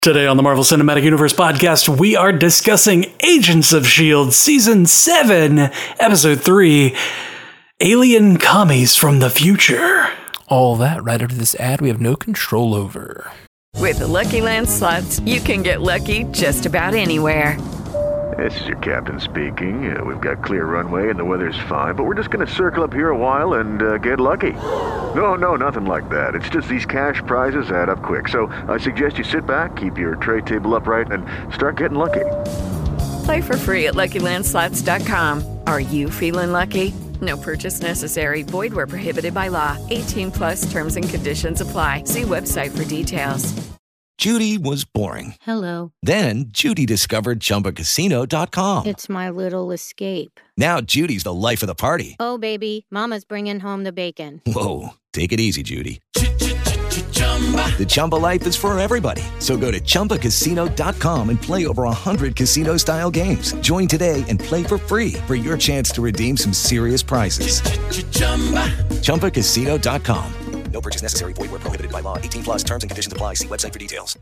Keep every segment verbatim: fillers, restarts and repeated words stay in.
Today on the Marvel Cinematic Universe podcast, we are discussing Agents of S H I E L D Season seven, Episode three, Alien Commies from the Future. All that right after this ad we have no control over. With the Lucky Land Slots, you can get lucky just about anywhere. This is your captain speaking. Uh, we've got clear runway and the weather's fine, but we're just going to circle up here a while and uh, get lucky. No, no, nothing like that. It's just these cash prizes add up quick. So I suggest you sit back, keep your tray table upright, and start getting lucky. Play for free at Lucky Land Slots dot com. Are you feeling lucky? No purchase necessary. Void where prohibited by law. eighteen plus terms and conditions apply. See website for details. Judy was boring. Hello. Then Judy discovered Chumba Casino dot com. It's my little escape. Now Judy's the life of the party. Oh, baby, mama's bringing home the bacon. Whoa, take it easy, Judy. The Chumba life is for everybody. So go to Chumba Casino dot com and play over one hundred casino-style games. Join today and play for free for your chance to redeem some serious prizes. Chumba Casino dot com. No purchase necessary. Void where prohibited by law. eighteen plus terms and conditions apply. See website for details.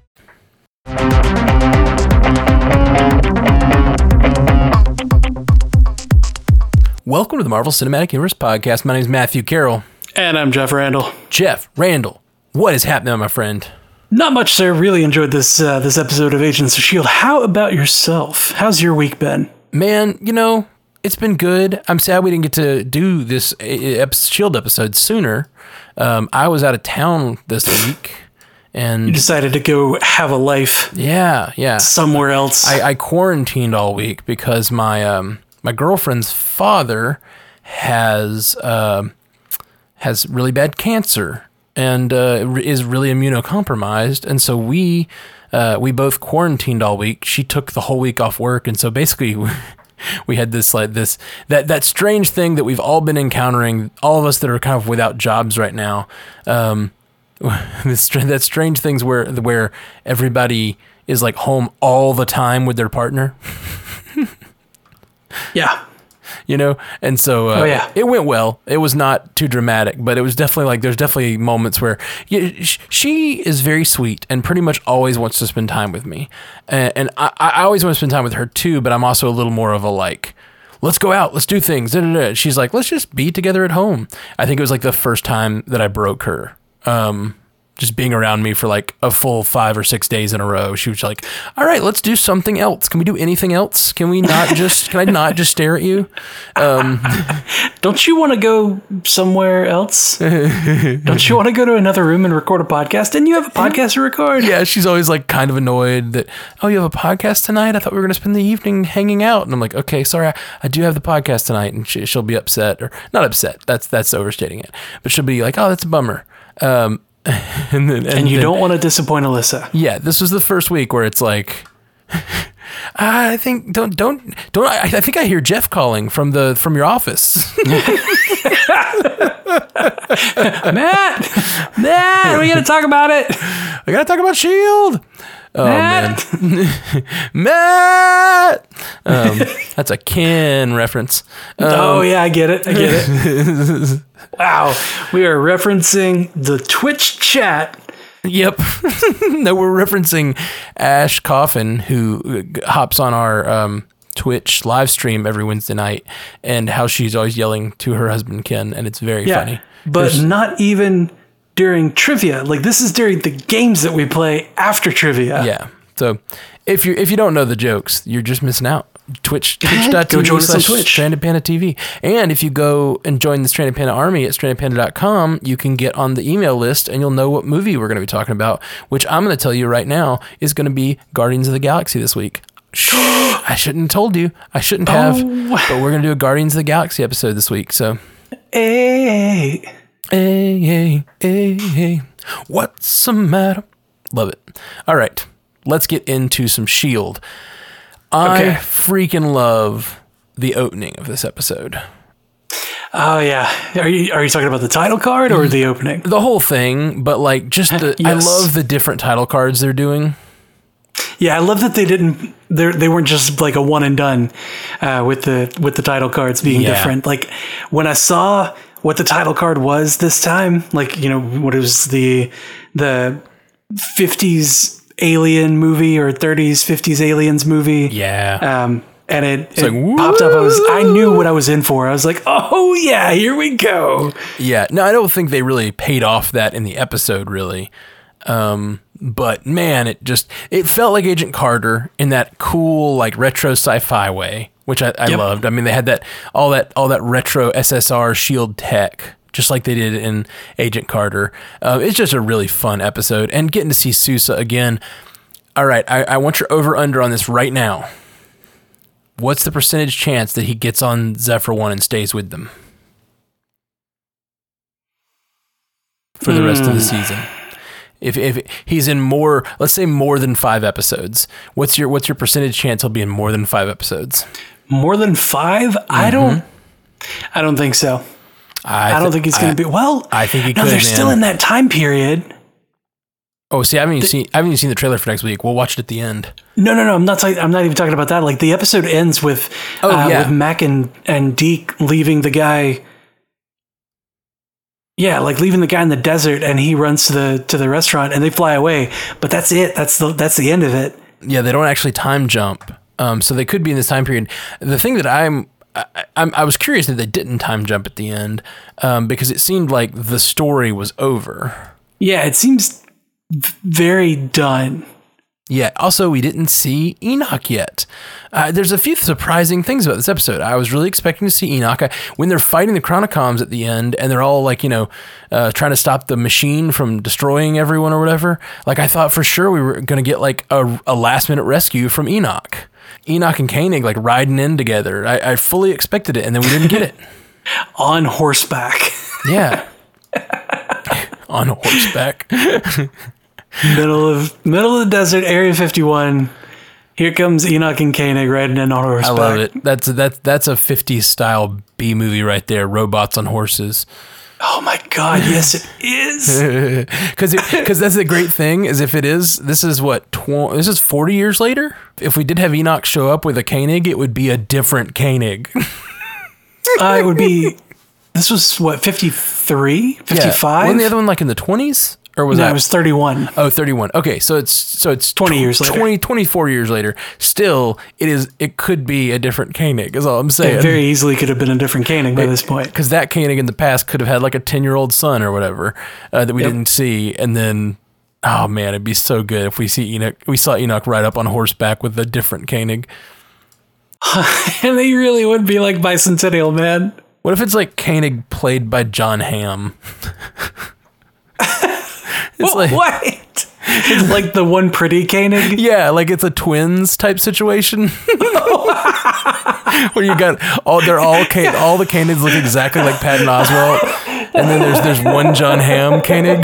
Welcome to the Marvel Cinematic Universe podcast. My name is Matthew Carroll. And I'm Jeff Randall. Jeff Randall, what is happening, my friend? Not much, sir. Really enjoyed this uh, this episode of Agents of S H I E L D. How about yourself? How's your week been? Man, you know, it's been good. I'm sad we didn't get to do this S H I E L D episode sooner. Um, I was out of town this week, and You decided to go have a life yeah, yeah, somewhere else. I, I quarantined all week because my um, my girlfriend's father has uh, has really bad cancer and uh, is really immunocompromised, and so we uh, we both quarantined all week. She took the whole week off work, and so basically. We had this like this that that strange thing that we've all been encountering, all of us that are kind of without jobs right now. Um, this that strange things where where everybody is like home all the time with their partner. yeah. You know, and so uh, oh, yeah. it went well. It was not too dramatic, but it was definitely like there's definitely moments where yeah, she is very sweet and pretty much always wants to spend time with me, and, and I, I always want to spend time with her too. But I'm also a little more of a like, let's go out, let's do things. Da, da, da. She's like, let's just be together at home. I think it was like the first time that I broke her. Um, just being around me for like a full five or six days in a row. She was like, all right, let's do something else. Can we do anything else? Can we not just, can I not just stare at you? Um, Don't you want to go somewhere else? Don't you want to go to another room and record a podcast? Didn't you have a podcast to record? Yeah, she's always like kind of annoyed that, oh, you have a podcast tonight? I thought we were going to spend the evening hanging out. And I'm like, okay, sorry, I, I do have the podcast tonight. And she, she'll be upset, or not upset. That's, that's overstating it. But she'll be like, oh, that's a bummer. Um, and, then, and, and you then, don't want to disappoint Alyssa. Yeah, this was the first week where it's like, I think don't don't don't. I, I think I hear Jeff calling from the from your office. Matt, Matt, we got to talk about it. I got to talk about S H I E L D. Oh Matt. man, Matt. Um, that's a Ken reference. Um, oh yeah, I get it. I get it. Wow, we are referencing the Twitch chat. Yep. No, we're referencing Ash Coffin, who hops on our um, Twitch live stream every Wednesday night, and how she's always yelling to her husband Ken, and it's very yeah, funny. But There's, not even during trivia. Like this is during the games that we play after trivia. Yeah. So if you if you don't know the jokes, you're just missing out. Twitch, Go twitch.tv slash Twitch. Stranded Panda T V. And if you go and join the Stranded Panda Army at stranded panda dot com, you can get on the email list and you'll know what movie we're going to be talking about, which I'm going to tell you right now is going to be Guardians of the Galaxy this week. Shh, I shouldn't have told you. I shouldn't have. Oh. But we're going to do a Guardians of the Galaxy episode this week. So, Hey, hey, hey, hey, hey. What's the matter? Love it. All right. Let's get into some S H I E L D. I Okay. freaking love the opening of this episode. oh yeah. Are you are you talking about the title card or the opening? The whole thing, but like just the, I Yes. love the different title cards they're doing. Yeah, I love that they didn't. They they weren't just like a one and done uh, with the with the title cards being Yeah. different. Like when I saw what the title card was this time, like you know what it was the the fifties alien movie or thirties, fifties aliens movie. Yeah. Um, and it, it like, popped up. I was, I knew what I was in for. I was like, oh yeah, here we go. Yeah. No, I don't think they really paid off that in the episode, really. Um, but man, it just, it felt like Agent Carter in that cool, like retro sci-fi way, which I, I Yep. loved. I mean, they had that, all that, all that retro S S R shield tech, just like they did in Agent Carter. Uh, it's just a really fun episode, and getting to see Sousa again. All right. I, I want your over under on this right now. What's the percentage chance that he gets on Zephyr one and stays with them for the rest of the season? If if he's in more, let's say more than five episodes, what's your what's your percentage chance he'll be in more than five episodes? More than five? Mm-hmm. I don't. I don't think so. I, I, don't th- think he's going to be. Well, I think he no, could. they're still man. in that time period. Oh, see, I haven't even seen I haven't even seen the trailer for next week. We'll watch it at the end. No, no, no. I'm not. Talking, I'm not even talking about that. Like the episode ends with, Oh, uh, yeah. with Mac and and Deke leaving the guy. Yeah, like leaving the guy in the desert, and he runs to the to the restaurant, and they fly away. But that's it. That's the that's the end of it. Yeah, they don't actually time jump, um, so they could be in this time period. The thing that I'm I, I'm I was curious that they didn't time jump at the end, um, because it seemed like the story was over. Yeah, it seems v- very done. Yeah. Also, we didn't see Enoch yet. Uh, there's a few surprising things about this episode. I was really expecting to see Enoch. I, when they're fighting the Chronicoms at the end, and they're all like, you know, uh, trying to stop the machine from destroying everyone or whatever. Like, I thought for sure we were going to get like a, a last minute rescue from Enoch. Enoch and Koenig like riding in together. I, I fully expected it, and then we didn't get it. On horseback. Yeah. On horseback. middle of middle of the desert, Area fifty-one. Here comes Enoch and Koenig riding in on I horseback. love it. That's that's that's a fifties style B movie right there. Robots on horses. Oh my God! Yes, it is. Because because that's the great thing is if it is, this is what tw- this is forty years later. If we did have Enoch show up with a Koenig, it would be a different Koenig. uh, it would be. This was what fifty-three, fifty-five. Yeah. Wasn't the other one like in the twenties? Or was no, that? it was thirty-one. Oh, thirty-one. Okay, so it's so it's twenty tw- years later. twenty, twenty-four years later. Still, it is. It could be a different Koenig. Is all I'm saying. It very easily could have been a different Koenig by this point. Because that Koenig in the past could have had like a ten-year-old son or whatever uh, that we Yep. didn't see, and then oh man, it'd be so good if we see Enoch. We saw Enoch ride up on horseback with a different Koenig. And they really would be like Bicentennial Man. What if it's like Koenig played by John Hamm? It's What? like what? It's like the one pretty Koenig. yeah, like it's a twins type situation. Where you got all they're all K, all the Koenigs look exactly like Patton Oswalt, and then there's there's one John Hamm Koenig.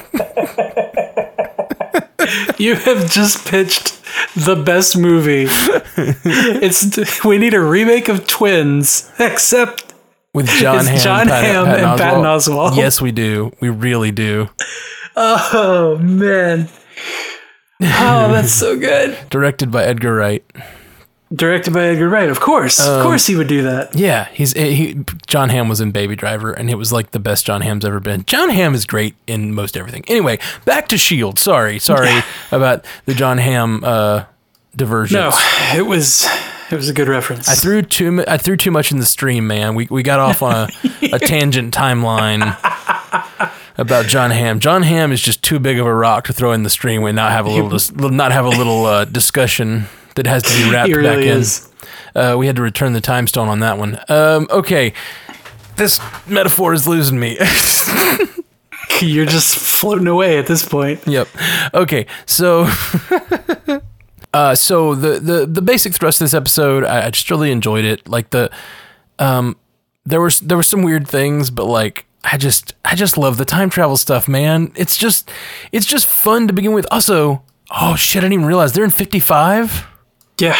You have just pitched the best movie. It's we need a remake of Twins, except With John It's Hamm, John Hamm and Patton Oswalt. Yes, we do. We really do. oh man, oh that's so good. Directed by Edgar Wright. Directed by Edgar Wright, of course, of course he would do that. Yeah, he's he. John Hamm was in Baby Driver, and it was like the best John Hamm's ever been. John Hamm is great in most everything. Anyway, back to S H I E L D. Sorry, sorry about the John Hamm uh, diversion. No, it was it was a good reference. I threw too mu- I threw too much in the stream, man. We we got off on a, a tangent timeline about John Hamm. John Hamm is just too big of a rock to throw in the stream and not have a little dis- not have a little uh, discussion that has to be wrapped He really back is. in. Uh, we had to return the time stone on that one. Um, okay, this metaphor is losing me. You're just floating away at this point. Yep. Okay. So, uh, so the, the, the basic thrust of this episode, I, I just really enjoyed it. Like the, um, there was, there were some weird things, but like, I just, I just love the time travel stuff, man. It's just, it's just fun to begin with. Also, oh shit, I didn't even realize they're in fifty-five. Yeah.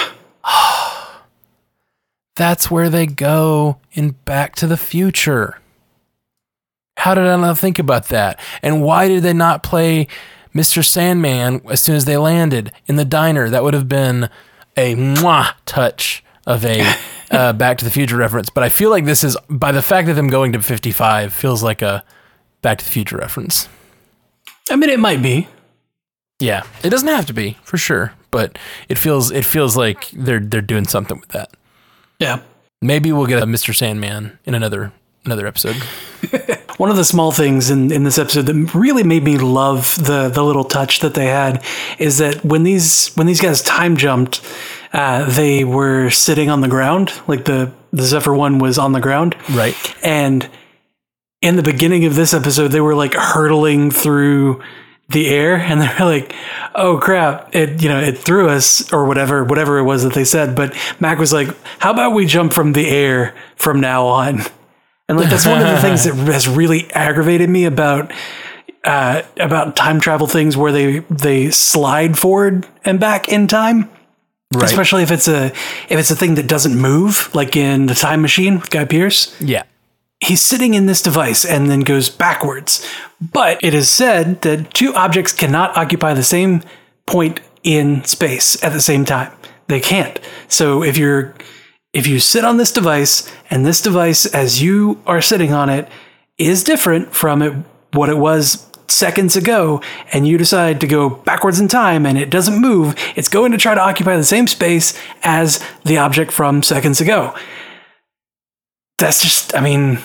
That's where they go in Back to the Future. How did I not think about that? And why did they not play Mister Sandman as soon as they landed in the diner? That would have been a mwah touch of a uh, Back to the Future reference. But I feel like this is, by the fact that them going to fifty-five, feels like a Back to the Future reference. I mean, it might be. Yeah, it doesn't have to be for sure, but it feels it feels like they're they're doing something with that. Yeah. Maybe we'll get a Mister Sandman in another another episode. One of the small things in, in this episode that really made me love the the little touch that they had is that when these when these guys time jumped, uh, they were sitting on the ground, like the the Zephyr one was on the ground, Right. And in the beginning of this episode, they were like hurtling through the air, and they're like, "Oh crap! It you know it threw us or whatever whatever it was that they said." But Mac was like, "How about we jump from the air from now on?" And like that's one of the things that has really aggravated me about uh, about time travel things where they they slide forward and back in time, Right. especially if it's a if it's a thing that doesn't move, like in the Time Machine with Guy Pearce. Yeah. He's sitting in this device and then goes backwards. But it is said that two objects cannot occupy the same point in space at the same time. They can't. So if you're if you sit on this device and this device as you are sitting on it is different from it, what it was seconds ago, and you decide to go backwards in time and it doesn't move, it's going to try to occupy the same space as the object from seconds ago. That's just, I mean,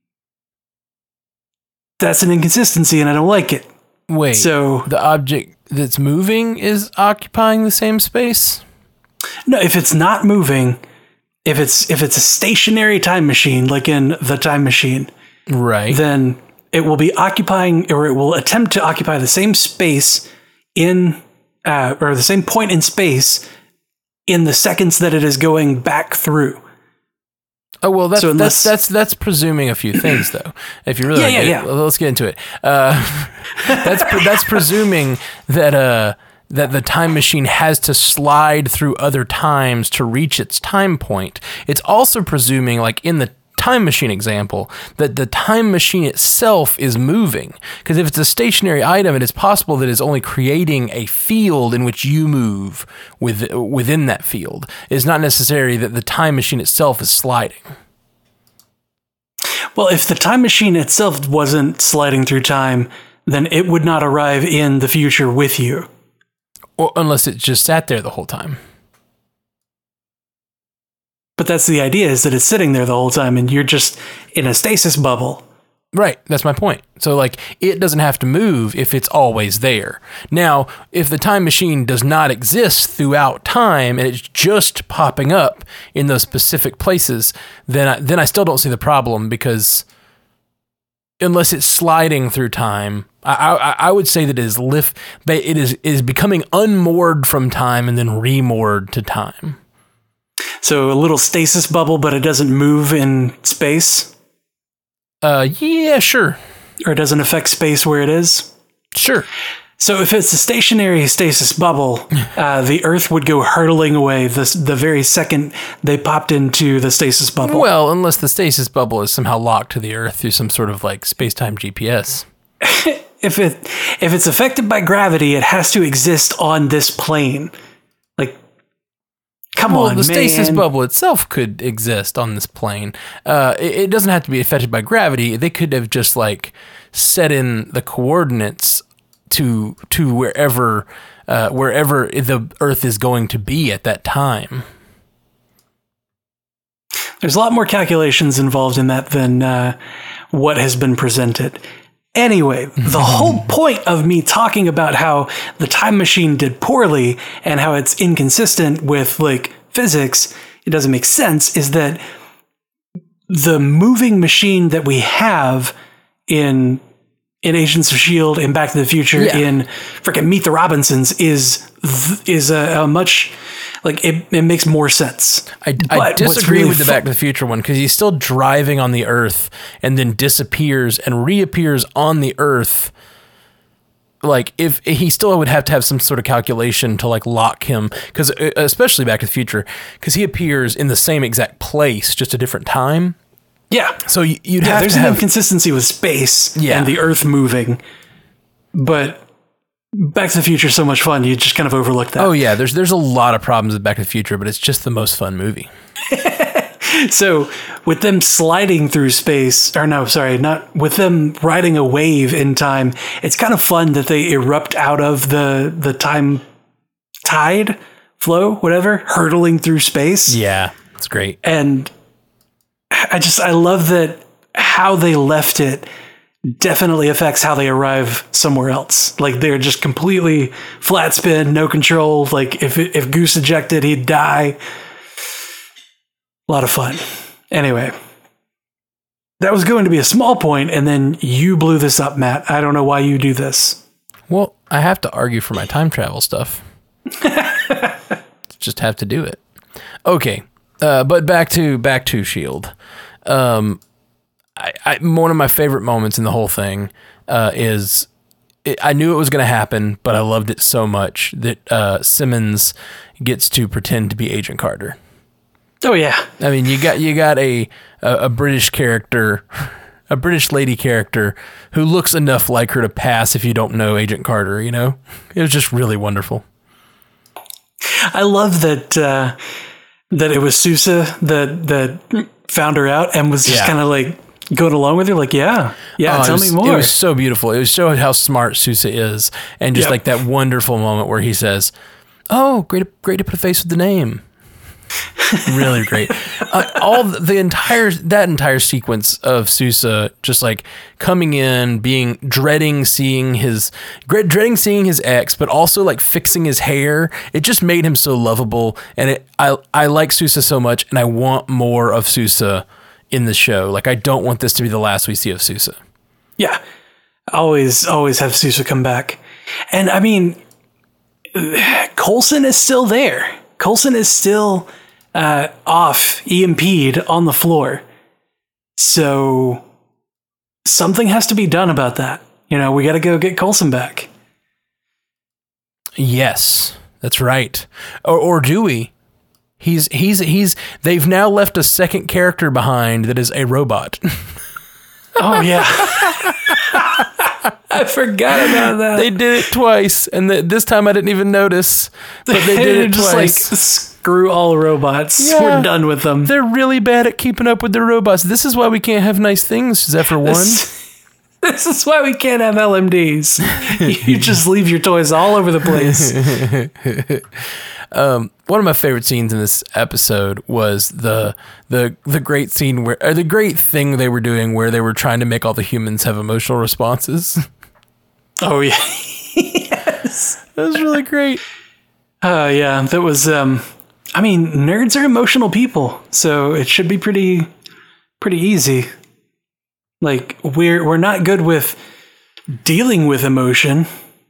that's an inconsistency and I don't like it. Wait, So- the object that's moving is occupying the same space? No, if it's not moving, if it's if it's a stationary time machine, like in the Time Machine, Right. then it will be occupying, or it will attempt to occupy the same space in, uh, or the same point in space in the seconds that it is going back through. Oh well, that's So unless- that's that's that's presuming a few things, though. If you really Yeah, like yeah, it, yeah. well, let's get into it. Uh, that's pre- that's presuming that uh that the time machine has to slide through other times to reach its time point. It's also presuming, like in the time machine example, that the time machine itself is moving. Because if it's a stationary item, it is possible that it's only creating a field in which you move with, within that field. It's not necessary that the time machine itself is sliding. Well, if the time machine itself wasn't sliding through time, then it would not arrive in the future with you. Or unless it just sat there the whole time. But that's the idea, is that it's sitting there the whole time and you're just in a stasis bubble. Right, that's my point. So, like, it doesn't have to move if it's always there. Now, if the time machine does not exist throughout time and it's just popping up in those specific places, then I, then I still don't see the problem, because unless it's sliding through time, I, I, I would say that it is lift. It is it is becoming unmoored from time and then remoored to time. So a little stasis bubble, but it doesn't move in space, Uh, yeah, sure, or it doesn't affect space where it is. sure. So if it's a stationary stasis bubble, uh, the Earth would go hurtling away the, the very second they popped into the stasis bubble. Well, unless the stasis bubble is somehow locked to the Earth through some sort of like space-time G P S. if it if it's affected by gravity, it has to exist on this plane. Like, come Well, on, the stasis man. bubble itself could exist on this plane. Uh, it, it doesn't have to be affected by gravity. They could have just like set in the coordinates to to wherever uh, wherever the Earth is going to be at that time. There's a lot more calculations involved in that than uh, what has been presented. Anyway, the whole point of me talking about how the time machine did poorly and how it's inconsistent with like physics, it doesn't make sense, is that the moving machine that we have in in Agents of S H I E L D, in Back to the Future, Yeah. in freaking Meet the Robinsons is is a, a much like it, it makes more sense. I, But I what's disagree really with the fu- Back to the Future one, because he's still driving on the Earth and then disappears and reappears on the Earth. Like, if he still would have to have some sort of calculation to like lock him, because especially Back to the Future, because he appears in the same exact place, just a different time. Yeah. So you- you'd Yeah, have there's to an have inconsistency with space Yeah. and the Earth moving, but Back to the Future is so much fun. You just kind of overlook that. Oh yeah, there's there's a lot of problems with Back to the Future, but it's just the most fun movie. So with them sliding through space, or no, sorry, not with them riding a wave in time, it's kind of fun that they erupt out of the the time tide flow, whatever, hurtling through space. Yeah, it's great. And I just, I love that how they left it definitely affects how they arrive somewhere else. Like they're just completely flat spin, no control. Like if if Goose ejected, he'd die. A lot of fun. Anyway, that was going to be a small point, and then you blew this up, Matt. I don't know why you do this. Well, I have to argue for my time travel stuff. Just have to do it. Okay, uh, but back to back to S H I E L D. Um, I, I, one of my favorite moments in the whole thing uh, is it, I knew it was going to happen, but I loved it so much that uh, Simmons gets to pretend to be Agent Carter. Oh yeah, I mean, you got you got a a, a British character, a British lady character who looks enough like her to pass if you don't know Agent Carter. You know, it was just really wonderful. I love that uh, that it was Sousa that that found her out and was just Yeah. kind of like going along with her, like, yeah, yeah, Oh, tell it was, me more. It was so beautiful. It was so how smart Sousa is, and just Yep. like that wonderful moment where he says, "Oh, great, great to put a face with the name." Really great. Uh, all the, the entire that entire sequence of Sousa just like coming in, being dreading seeing his dreading seeing his ex, but also like fixing his hair. It just made him so lovable, and it I I like Sousa so much, and I want more of Sousa in the show. Like I don't want this to be the last we see of Sousa. Yeah, always, always have Sousa come back, and I mean, Coulson is still there. Coulson is still uh, off, E M P'd on the floor. So something has to be done about that. You know, we got to go get Coulson back. Yes, that's right. Or, or do we? He's he's he's. They've now left a second character behind that is a robot. Oh yeah, I forgot about that. They did it twice, and th- this time I didn't even notice. But they did it just twice. like screw all robots. Yeah. We're done with them. They're really bad at keeping up with their robots. This is why we can't have nice things, Zephyr One. This, this is why we can't have L M Ds. You just leave your toys all over the place. Um, one of my favorite scenes in this episode was the the the great scene where, or the great thing they were doing where they were trying to make all the humans have emotional responses. Oh yeah, yes, That was really great. uh, yeah. That was. Um, I mean, nerds are emotional people, so it should be pretty pretty easy. Like we're we're not good with dealing with emotion,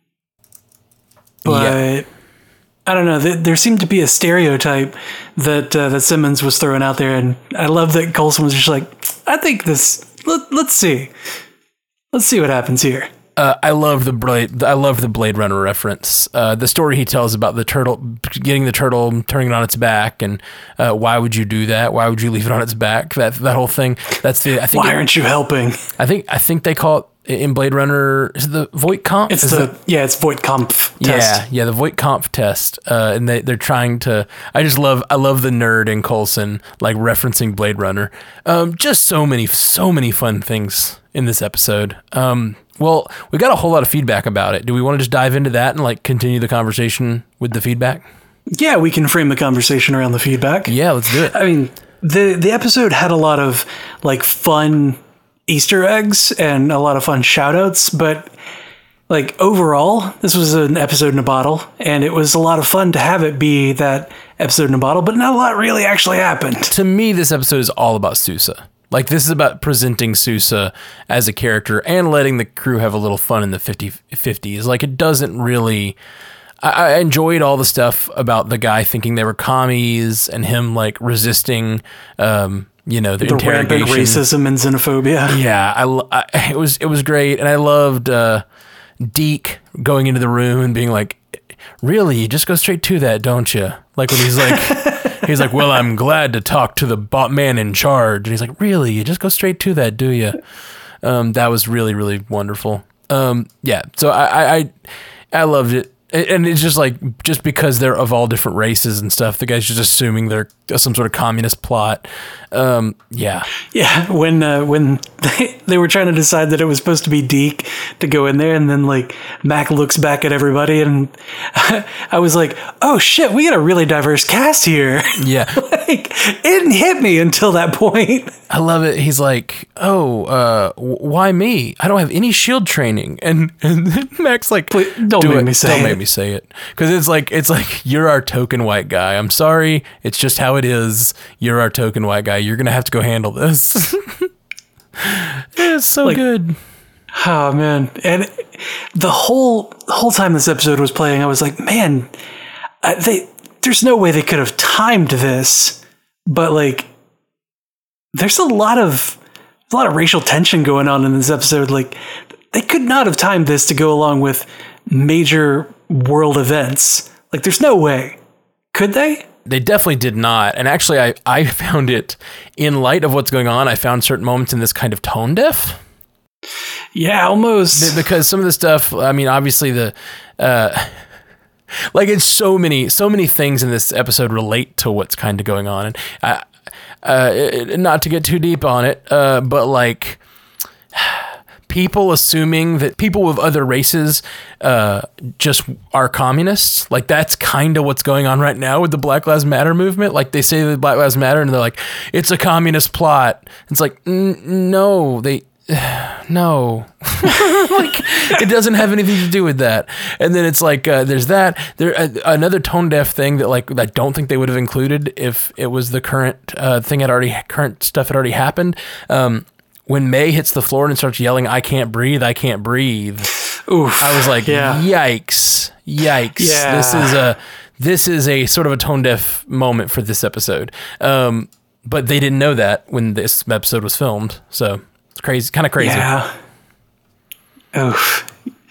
but. Yeah. I don't know. There seemed to be a stereotype that uh, that Simmons was throwing out there, and I love that Coulson was just like, "I think this. Let, let's see, let's see what happens here." Uh, I love the Blade. I love the Blade Runner reference. Uh, the story he tells about the turtle, getting the turtle, turning it on its back, and uh, why would you do that? Why would you leave it on its back? That that whole thing. That's the. I think. Why it, aren't you helping? I think. I think they call it in Blade Runner. Is it the Voight-Kampf? It's Is the it- yeah, it's Voight-Kampf test. Yeah, yeah, the Voight-Kampf test, uh, and they they're trying to. I just love, I love the nerd in Coulson, like referencing Blade Runner. Um, just so many, so many fun things in this episode. Um, well, we got a whole lot of feedback about it. Do we want to just dive into that and like continue the conversation with the feedback? Yeah, we can frame the conversation around the feedback. Yeah, let's do it. I mean, the the episode had a lot of like fun Easter eggs and a lot of fun shout outs, but like overall, this was an episode in a bottle, and it was a lot of fun to have it be that episode in a bottle, but not a lot really actually happened. To me, this episode is all about Sousa. Like, this is about presenting Sousa as a character and letting the crew have a little fun in the fifties. Like, it doesn't really... I, I enjoyed all the stuff about the guy thinking they were commies and him, like, resisting, um, you know, the, The interrogation. rampant racism and xenophobia. Yeah, I, lo- I, it was it was great, and I loved uh, Deke going into the room and being like, "Really, you just go straight to that, don't you?" Like when he's like, he's like, "Well, I'm glad to talk to the bot man in charge," and he's like, "Really, you just go straight to that, do you?" Um, that was really really wonderful. Um, yeah, so I, I I I loved it. And it's just like, just because they're of all different races and stuff, the guy's just assuming they're some sort of communist plot. Um, yeah. Yeah, when uh, when they, they were trying to decide that it was supposed to be Deke to go in there, and then like Mac looks back at everybody, and I was like, oh shit, we got a really diverse cast here. Yeah. Like, it didn't hit me until that point. I love it. He's like, oh, uh, why me? I don't have any shield training. And, and Mac's like, Please, don't do make it. me say Don't it. make me say it. Because it's like, it's like, you're our token white guy. I'm sorry. It's just how it is. You're our token white guy. You're going to have to go handle this. It's so Like, good. Oh man, and the whole the whole time this episode was playing, I was like, man, uh, they there's no way they could have timed this, but like, there's a lot of a lot of racial tension going on in this episode. Like, they could not have timed this to go along with major world events. Like, there's no way. Could they? They definitely did not. And actually, I, I found it, in light of what's going on, I found certain moments in this kind of tone deaf. Yeah, almost. Because some of the stuff, I mean, obviously the, uh, like it's so many, so many things in this episode relate to what's kind of going on. And uh, uh, it, not to get too deep on it, uh, but like people assuming that people of other races uh, just are communists. Like that's kind of what's going on right now with the Black Lives Matter movement. Like they say that Black Lives Matter and they're like, it's a communist plot. It's like, n- no, they, no, like it doesn't have anything to do with that. And then it's like, uh, there's that there, uh, another tone deaf thing that like, I don't think they would have included if it was the current uh, thing had already current stuff had already happened. Um, When May hits the floor and starts yelling, I can't breathe, I can't breathe. Oof, I was like, yeah. yikes, yikes. Yeah. This is a this is a sort of a tone deaf moment for this episode. Um, but they didn't know that when this episode was filmed. So it's crazy, kind of crazy. Yeah. Oof.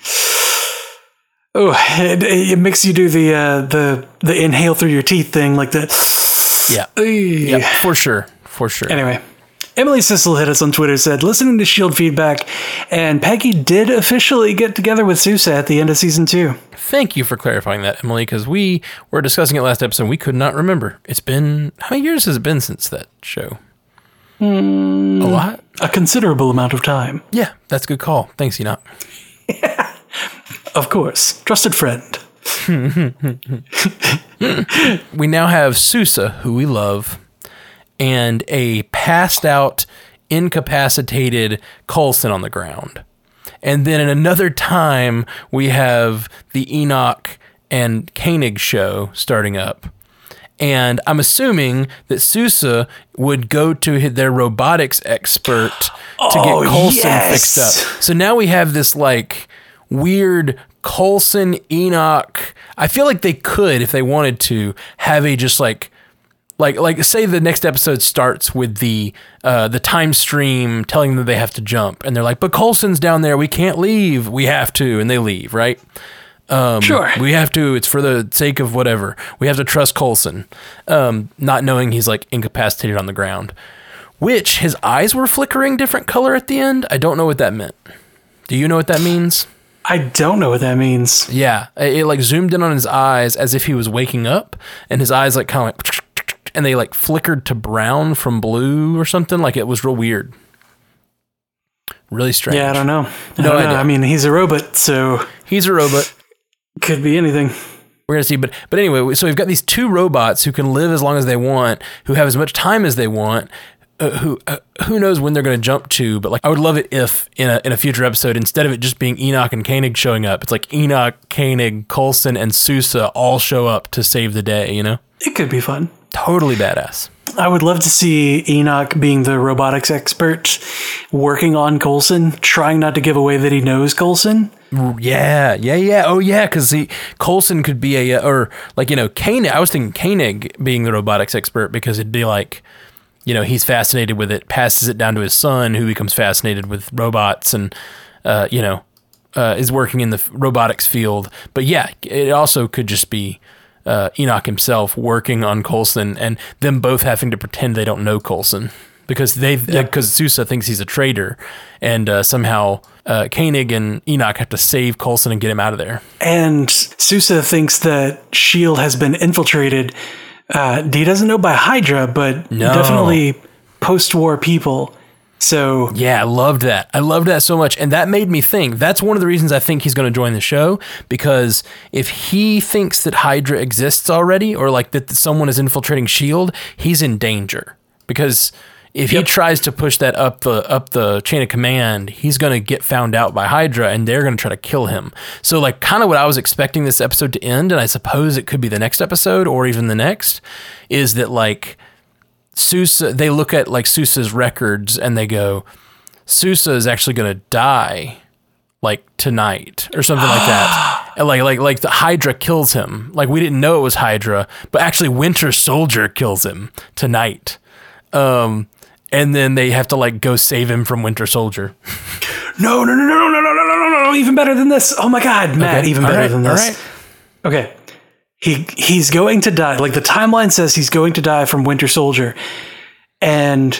Oh, it, it makes you do the uh, the the inhale through your teeth thing, like the. Yeah. Eey. Yeah, for sure. For sure. Anyway. Emily Sissel hit us on Twitter, said, listening to S H I E L D feedback, and Peggy did officially get together with Sousa at the end of season two. Thank you for clarifying that, Emily, because we were discussing it last episode. We could not remember. It's been, how many years has it been since that show? Mm, a lot? A considerable amount of time. Yeah, that's a good call. Thanks, Enoch. Of course. Trusted friend. We now have Sousa, who we love, and a passed out, incapacitated Coulson on the ground. And then in another time, we have the Enoch and Koenig show starting up. And I'm assuming that Sousa would go to their robotics expert to Oh, get Coulson yes. fixed up. So now we have this like weird Coulson, Enoch. I feel like they could, if they wanted to, have a just like, Like, like, say the next episode starts with the uh, the time stream telling them they have to jump, and they're like, "But Coulson's down there. We can't leave. We have to," and they leave, right? Um, Sure. We have to. It's for the sake of whatever. We have to trust Coulson, um, not knowing he's like incapacitated on the ground. Which his eyes were flickering different color at the end. I don't know what that meant. Do you know what that means? I don't know what that means. Yeah, it, it like zoomed in on his eyes as if he was waking up, and his eyes like kind of like. And they like flickered to brown from blue or something. Like it was real weird. Really strange. Yeah, I don't know. I No don't know. idea. I mean, he's a robot, so He's a robot. could be anything. We're going to see. But but anyway, so we've got these two robots who can live as long as they want, who have as much time as they want, uh, who uh, who knows when they're going to jump to. But like, I would love it if in a, in a future episode, instead of it just being Enoch and Koenig showing up, it's like Enoch, Koenig, Coulson, and Sousa all show up to save the day, you know? It could be fun. Totally badass. I would love to see Enoch being the robotics expert, working on Coulson, trying not to give away that he knows Coulson. Yeah, yeah, yeah. Oh, yeah, because Coulson could be a, or like, you know, Koenig, I was thinking Koenig being the robotics expert because it'd be like, you know, he's fascinated with it, passes it down to his son, who becomes fascinated with robots and, uh, you know, uh, is working in the robotics field. But yeah, it also could just be uh, Enoch himself working on Coulson and them both having to pretend they don't know Coulson. because they because Sousa thinks he's a traitor, and uh, somehow uh, Koenig and Enoch have to save Coulson and get him out of there. And Sousa thinks that S H I E L D has been infiltrated. Uh, he doesn't know by Hydra, but No. definitely post-war people. So Yeah, I loved that. I loved that so much. And that made me think. That's one of the reasons I think he's going to join the show, because if he thinks that Hydra exists already, or like that someone is infiltrating S H I E L D, he's in danger. Because if Yep. he tries to push that up the up the chain of command, he's going to get found out by Hydra, and they're going to try to kill him. So like kind of what I was expecting this episode to end, and I suppose it could be the next episode or even the next, is that like Sousa, they look at like Sousa's records and they go, Sousa is actually going to die like tonight or something like that. And like, like, like the Hydra kills him. Like we didn't know it was Hydra, but actually Winter Soldier kills him tonight. Um, and then they have to like go save him from Winter Soldier. no, no, no, no, no, no, no, no, no, no, even better than this. Oh my God, Matt, Okay. even All better right. than All this. right. Okay. He he's going to die. Like the timeline says he's going to die from Winter Soldier. And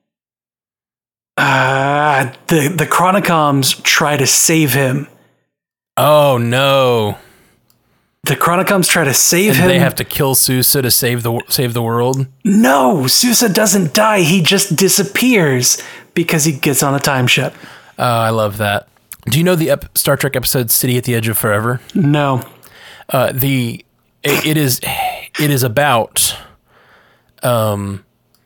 uh, the, the Chronicoms try to save him. Oh no. The Chronicoms try to save And him. they have to kill Sousa to save the save the world. No, Sousa doesn't die. He just disappears because he gets on a time ship. Oh, I love that. Do you know the ep- Star Trek episode City at the Edge of Forever? No. Uh, the it, it is it is about um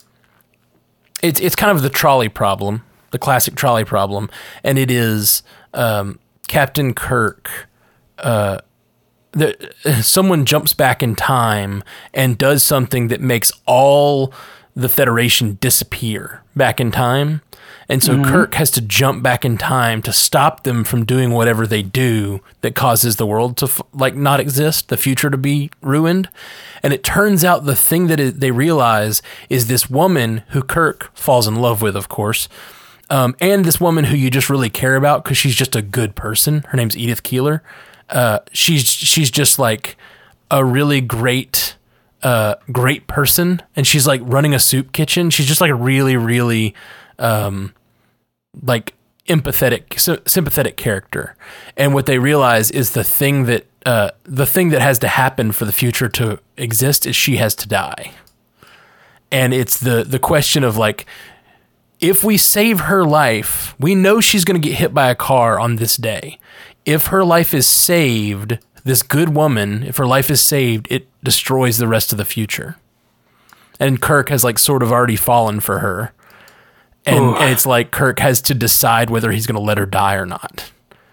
it's it's kind of the trolley problem, the classic trolley problem, and it is um, Captain Kirk. Uh, the, someone jumps back in time and does something that makes all the Federation disappear back in time. And so mm-hmm. Kirk has to jump back in time to stop them from doing whatever they do that causes the world to like not exist, the future to be ruined. And it turns out the thing that it, they realize is this woman who Kirk falls in love with, of course, um, and this woman who you just really care about because she's just a good person. Her name's Edith Keeler. Uh, she's she's just like a really great, uh, great person, and she's like running a soup kitchen. She's just like a really, really. Um, like empathetic, sympathetic character. And what they realize is the thing that, uh, the thing that has to happen for the future to exist is she has to die. And it's the, the question of like, if we save her life, we know she's going to get hit by a car on this day. If her life is saved, this good woman, if her life is saved, it destroys the rest of the future. And Kirk has like sort of already fallen for her. And, and it's like Kirk has to decide whether he's going to let her die or not.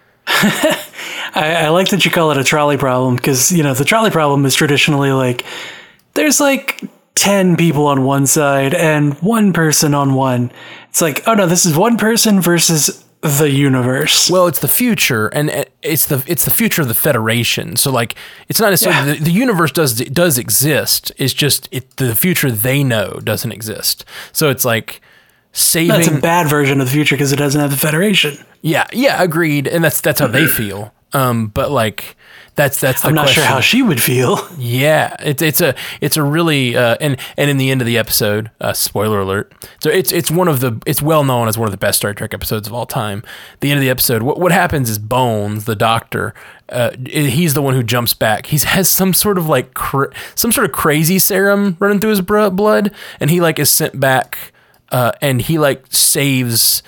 I, I like that you call it a trolley problem because, you know, the trolley problem is traditionally like there's like ten people on one side and one person on one. It's like, oh no, this is one person versus the universe. Well, it's the future, and it's the it's the future of the Federation. So like, it's not necessarily yeah. the, the universe does does exist. It's just it, the future they know doesn't exist. So it's like. Saving that's a bad version of the future because it doesn't have the Federation. Yeah, yeah, agreed, and that's that's how they feel. Um, but like that's that's the I'm not question. sure how she would feel. Yeah, it's it's a it's a really uh, and and in the end of the episode, uh, spoiler alert. So it's it's one of the it's well known as one of the best Star Trek episodes of all time. The end of the episode, what what happens is Bones, the Doctor, uh, he's the one who jumps back. He has some sort of like cra- some sort of crazy serum running through his blood, and he like is sent back. Uh, and he like saves,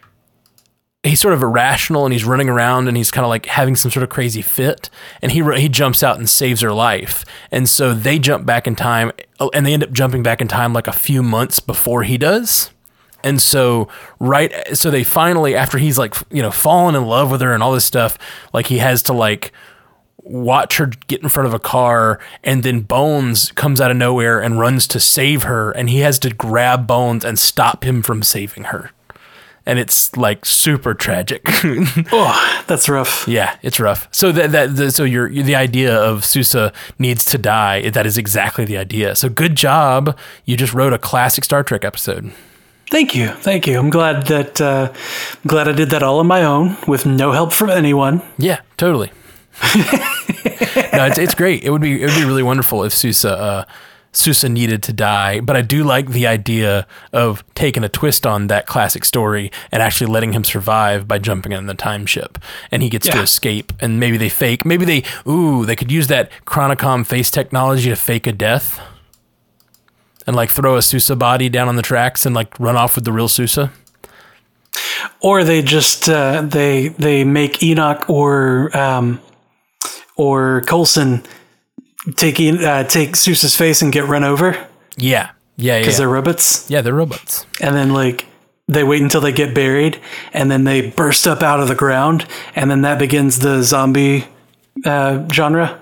he's sort of irrational and he's running around and he's kind of like having some sort of crazy fit. And he he jumps out and saves her life. And so they jump back in time and they end up jumping back in time like a few months before he does. And so, right, so they finally, after he's like, you know, fallen in love with her and all this stuff, like he has to like watch her get in front of a car, and then Bones comes out of nowhere and runs to save her, and he has to grab Bones and stop him from saving her. And it's like super tragic. Oh, that's rough. Yeah, it's rough. So that that the, so your the idea of Sousa needs to die, that is exactly the idea. So good job. You just wrote a classic Star Trek episode. Thank you. Thank you. I'm glad that uh, I'm glad I did that all on my own with no help from anyone. Yeah, totally. No, it's it's great. It would be it would be really wonderful if Sousa uh, Sousa needed to die, but I do like the idea of taking a twist on that classic story and actually letting him survive by jumping in the time ship, and he gets yeah. to escape. And maybe they fake, maybe they, ooh, they could use that Chronicom face technology to fake a death, and like throw a Sousa body down on the tracks and like run off with the real Sousa. Or they just uh, they they make Enoch or um, or Coulson take uh, take Sousa's face and get run over. Yeah, yeah, yeah. Because they're robots. Yeah, they're robots. And then like they wait until they get buried, and then they burst up out of the ground, and then that begins the zombie uh, genre.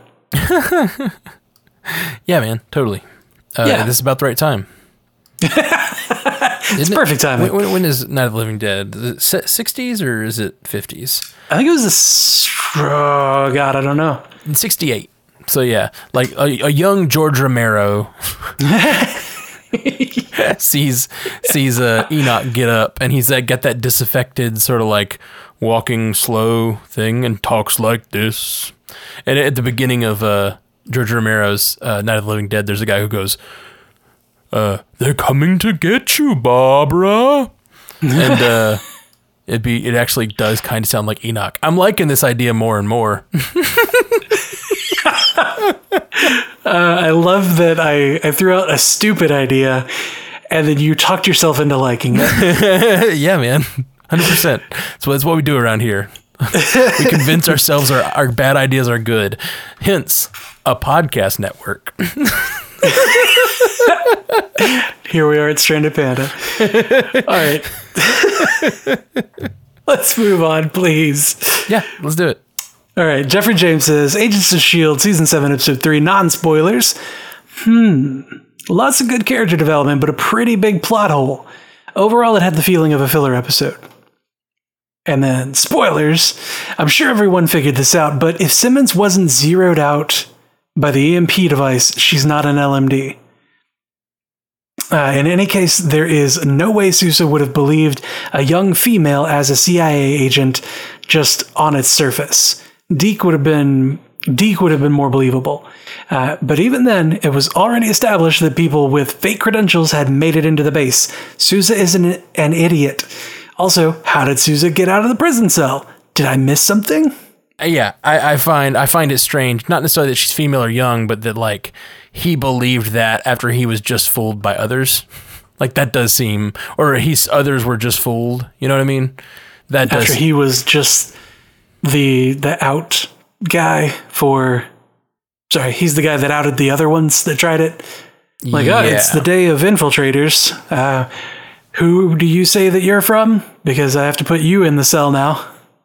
Yeah, man, totally. Uh, yeah, this is about the right time. It's perfect timing. When, when is Night of the Living Dead? Is it sixties or is it fifties? I think it was a... Oh, God, I don't know. In sixty-eight. So, yeah, like a, a young George Romero sees sees uh, Enoch get up, and he's uh, got that disaffected sort of like walking slow thing and talks like this. And at the beginning of uh, George Romero's uh, Night of the Living Dead, there's a guy who goes... Uh, they're coming to get you, Barbara. And uh, it'd be it actually does kind of sound like Enoch. I'm liking this idea more and more. uh, I love that I, I threw out a stupid idea, and then you talked yourself into liking it. Yeah, man, one hundred percent. So that's what we do around here. We convince ourselves our, our bad ideas are good. Hence, a podcast network. Here we are at Stranded Panda. All right. Let's move on, please. Yeah, let's do it. All right. Jeffrey James says, Agents of S H I E L D, Season seven, Episode three, non-spoilers. Hmm. Lots of good character development, but a pretty big plot hole. Overall, it had the feeling of a filler episode. And then, spoilers. I'm sure everyone figured this out, but if Simmons wasn't zeroed out by the E M P device, she's not an L M D. Uh, in any case, there is no way Sousa would have believed a young female as a C I A agent just on its surface. Deke would have been Deke would have been more believable. Uh, but even then, it was already established that people with fake credentials had made it into the base. Sousa is an, an idiot. Also, how did Sousa get out of the prison cell? Did I miss something? Yeah, I, I find I find it strange. Not necessarily that she's female or young, but that like he believed that after he was just fooled by others. Like that does seem, or he's others were just fooled. You know what I mean? That does. After he was just the the out guy for. Sorry, he's the guy that outed the other ones that tried it. Like, yeah. Oh, it's the day of infiltrators. Uh, who do you say that you're from? Because I have to put you in the cell now.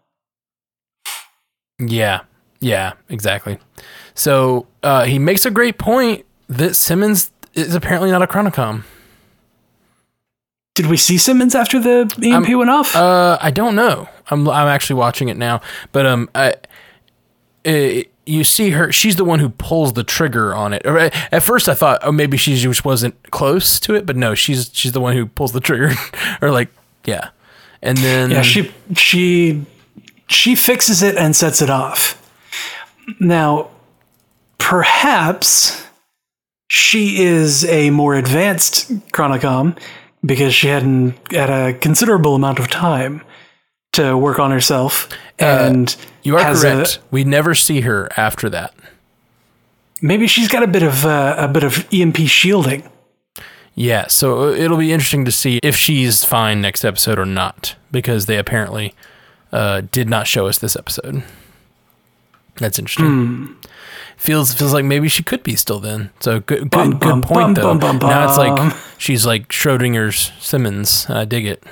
Yeah, yeah, exactly. So uh, he makes a great point that Simmons is apparently not a Chronicom. Did we see Simmons after the E M P I'm, went off? Uh, I don't know. I'm I'm actually watching it now, but um, I, it, you see her. She's the one who pulls the trigger on it. At first, I thought, oh, maybe she just wasn't close to it, but no, she's she's the one who pulls the trigger, or like, yeah, and then yeah, she she. She fixes it and sets it off. Now, perhaps she is a more advanced Chronicom because she hadn't had a considerable amount of time to work on herself. And uh, you are correct. A, we never see her after that. Maybe she's got a bit of uh, a bit of E M P shielding. Yeah, so it'll be interesting to see if she's fine next episode or not, because they apparently Uh, did not show us this episode. That's interesting. Mm. Feels feels like maybe she could be still then. So good good, bum, good point bum, though. Bum, bum, now it's like she's like Schrodinger's Simmons. I dig it.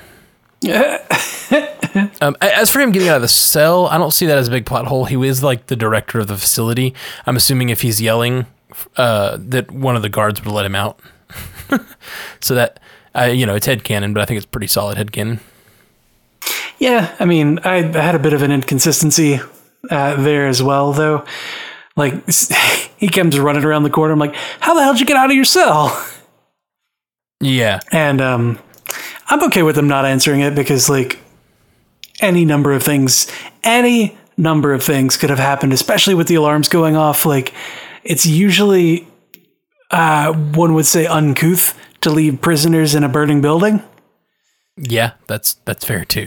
um, as for him getting out of the cell, I don't see that as a big plot hole. He is like the director of the facility. I'm assuming if he's yelling, uh, that one of the guards would let him out. So that uh, you know, it's headcanon, but I think it's pretty solid headcanon. Yeah, I mean, I, I had a bit of an inconsistency uh, there as well, though. Like, he comes running around the corner. I'm like, how the hell did you get out of your cell? Yeah. And um, I'm okay with them not answering it because, like, any number of things, any number of things could have happened, especially with the alarms going off. Like, it's usually uh, one would say uncouth to leave prisoners in a burning building. Yeah, that's that's fair too.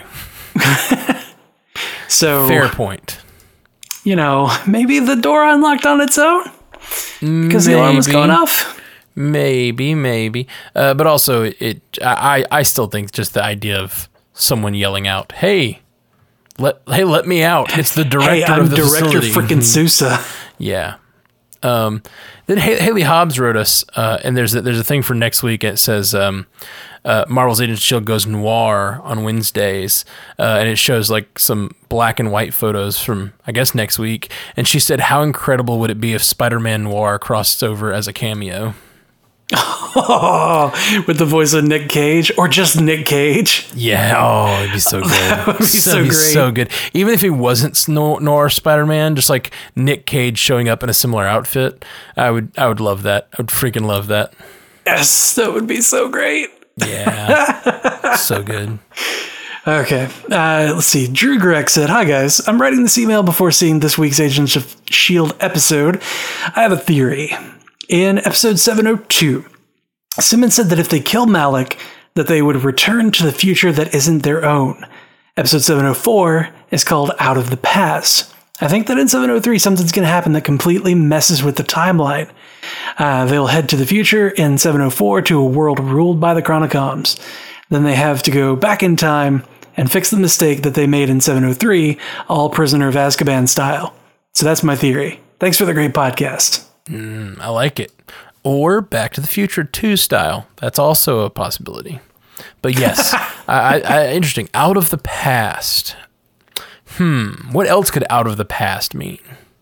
So fair point. You know, maybe the door unlocked on its own because the alarm was going off. Maybe, maybe. Uh, but also, it. I, I still think just the idea of someone yelling out, "Hey, let hey, let me out!" It's the director hey, I'm of the director facility. Frickin' Sousa. Yeah. Um, then Haley Hobbs wrote us, uh, and there's a, there's a thing for next week. It says um, uh, Marvel's Agents of S H I E L D goes noir on Wednesdays, uh, and it shows like some black and white photos from, I guess, next week. And she said, how incredible would it be if Spider-Man Noir crossed over as a cameo? Oh, with the voice of Nick Cage, or just Nick Cage. Yeah, oh, it'd be so good. That would be so, so great. So good. Even if he wasn't Noir Spider-Man, just like Nick Cage showing up in a similar outfit, I would, I would love that. I would freaking love that. Yes, that would be so great. Yeah, so good. Okay, uh, let's see. Drew Greg said, "Hi guys, I'm writing this email before seeing this week's Agents of S H I E L D episode. I have a theory. In episode seven oh two, Simmons said that if they kill Malik, that they would return to the future that isn't their own. Episode seven oh four is called Out of the Past. I think that in seven oh three, something's going to happen that completely messes with the timeline. Uh, they'll head to the future in seven oh four to a world ruled by the Chronicoms. Then they have to go back in time and fix the mistake that they made in seven oh three, all Prisoner of Azkaban style. So that's my theory. Thanks for the great podcast." Mm, I like it. Or Back to the Future two style. That's also a possibility. But yes, I, I, interesting. Out of the past. Hmm. What else could out of the past mean?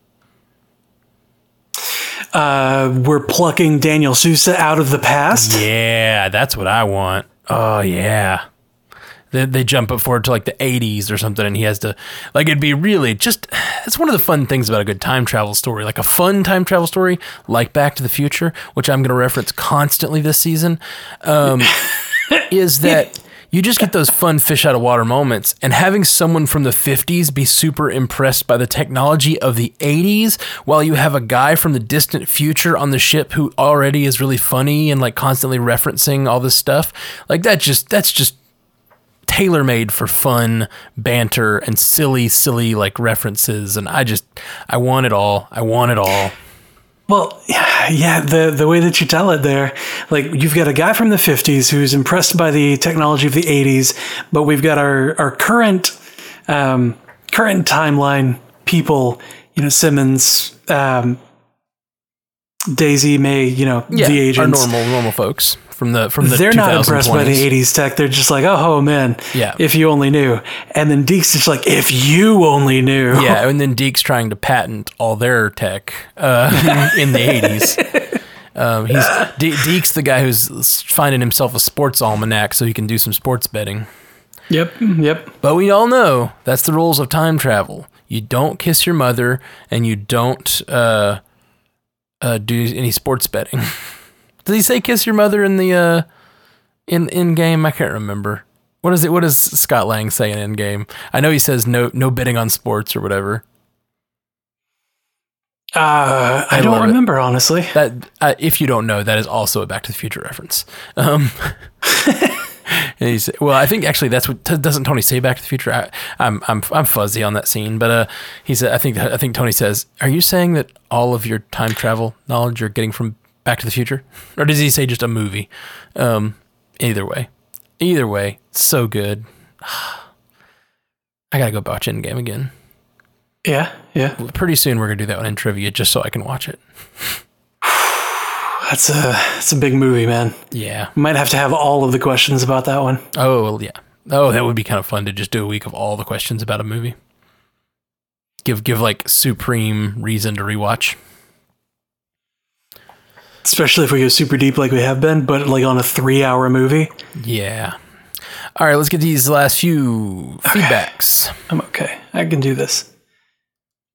Uh, we're plucking Daniel Sousa out of the past? Yeah, that's what I want. Oh, yeah. They, they jump up forward to like the eighties or something, and he has to, like, it'd be really just, it's one of the fun things about a good time travel story, like a fun time travel story, like Back to the Future, which I'm going to reference constantly this season, um, is that you just get those fun fish out of water moments, and having someone from the fifties be super impressed by the technology of the eighties, while you have a guy from the distant future on the ship who already is really funny and like constantly referencing all this stuff, like that just, that's just tailor-made for fun banter and silly, silly like references. And I just, I want it all. I want it all. Well, yeah, the the way that you tell it there, like you've got a guy from the fifties who's impressed by the technology of the eighties, but we've got our, our current, um, current timeline people, you know, Simmons, um, Daisy, May, you know, Yeah, the agents. our normal, normal folks from the, from the They're not impressed by the twenties. eighties tech. They're just like, oh, man, Yeah. if you only knew. And then Deke's just like, if you only knew. Yeah, and then Deke's trying to patent all their tech uh, in the eighties. Um, he's De- Deke's the guy who's finding himself a sports almanac so he can do some sports betting. Yep, yep. But we all know that's the rules of time travel. You don't kiss your mother, and you don't uh, uh, do any sports betting. Does he say kiss your mother in the uh, in in game? I can't remember. What is it? What does Scott Lang say in in game? I know he says no no betting on sports or whatever. Uh, I, I don't love it. remember, honestly. That uh, if you don't know, that is also a Back to the Future reference. Um, and he's, well, I think actually that's what doesn't Tony say Back to the Future. I, I'm I'm I'm fuzzy on that scene, but uh, he said I think I think Tony says, "Are you saying that all of your time travel knowledge you're getting from Back to the Future?" Or does he say just a movie? Um, either way, either way, so good. I gotta go watch Endgame again. Yeah, yeah. Pretty soon we're gonna do that one in trivia just so I can watch it. That's a that's a big movie, man. Yeah. Might have to have all of the questions about that one. Oh, well, yeah. Oh, that would be kind of fun to just do a week of all the questions about a movie. Give give like supreme reason to rewatch. Especially if we go super deep like we have been, but like on a three-hour movie. Yeah. All right, let's get these last few feedbacks. I'm okay. I can do this.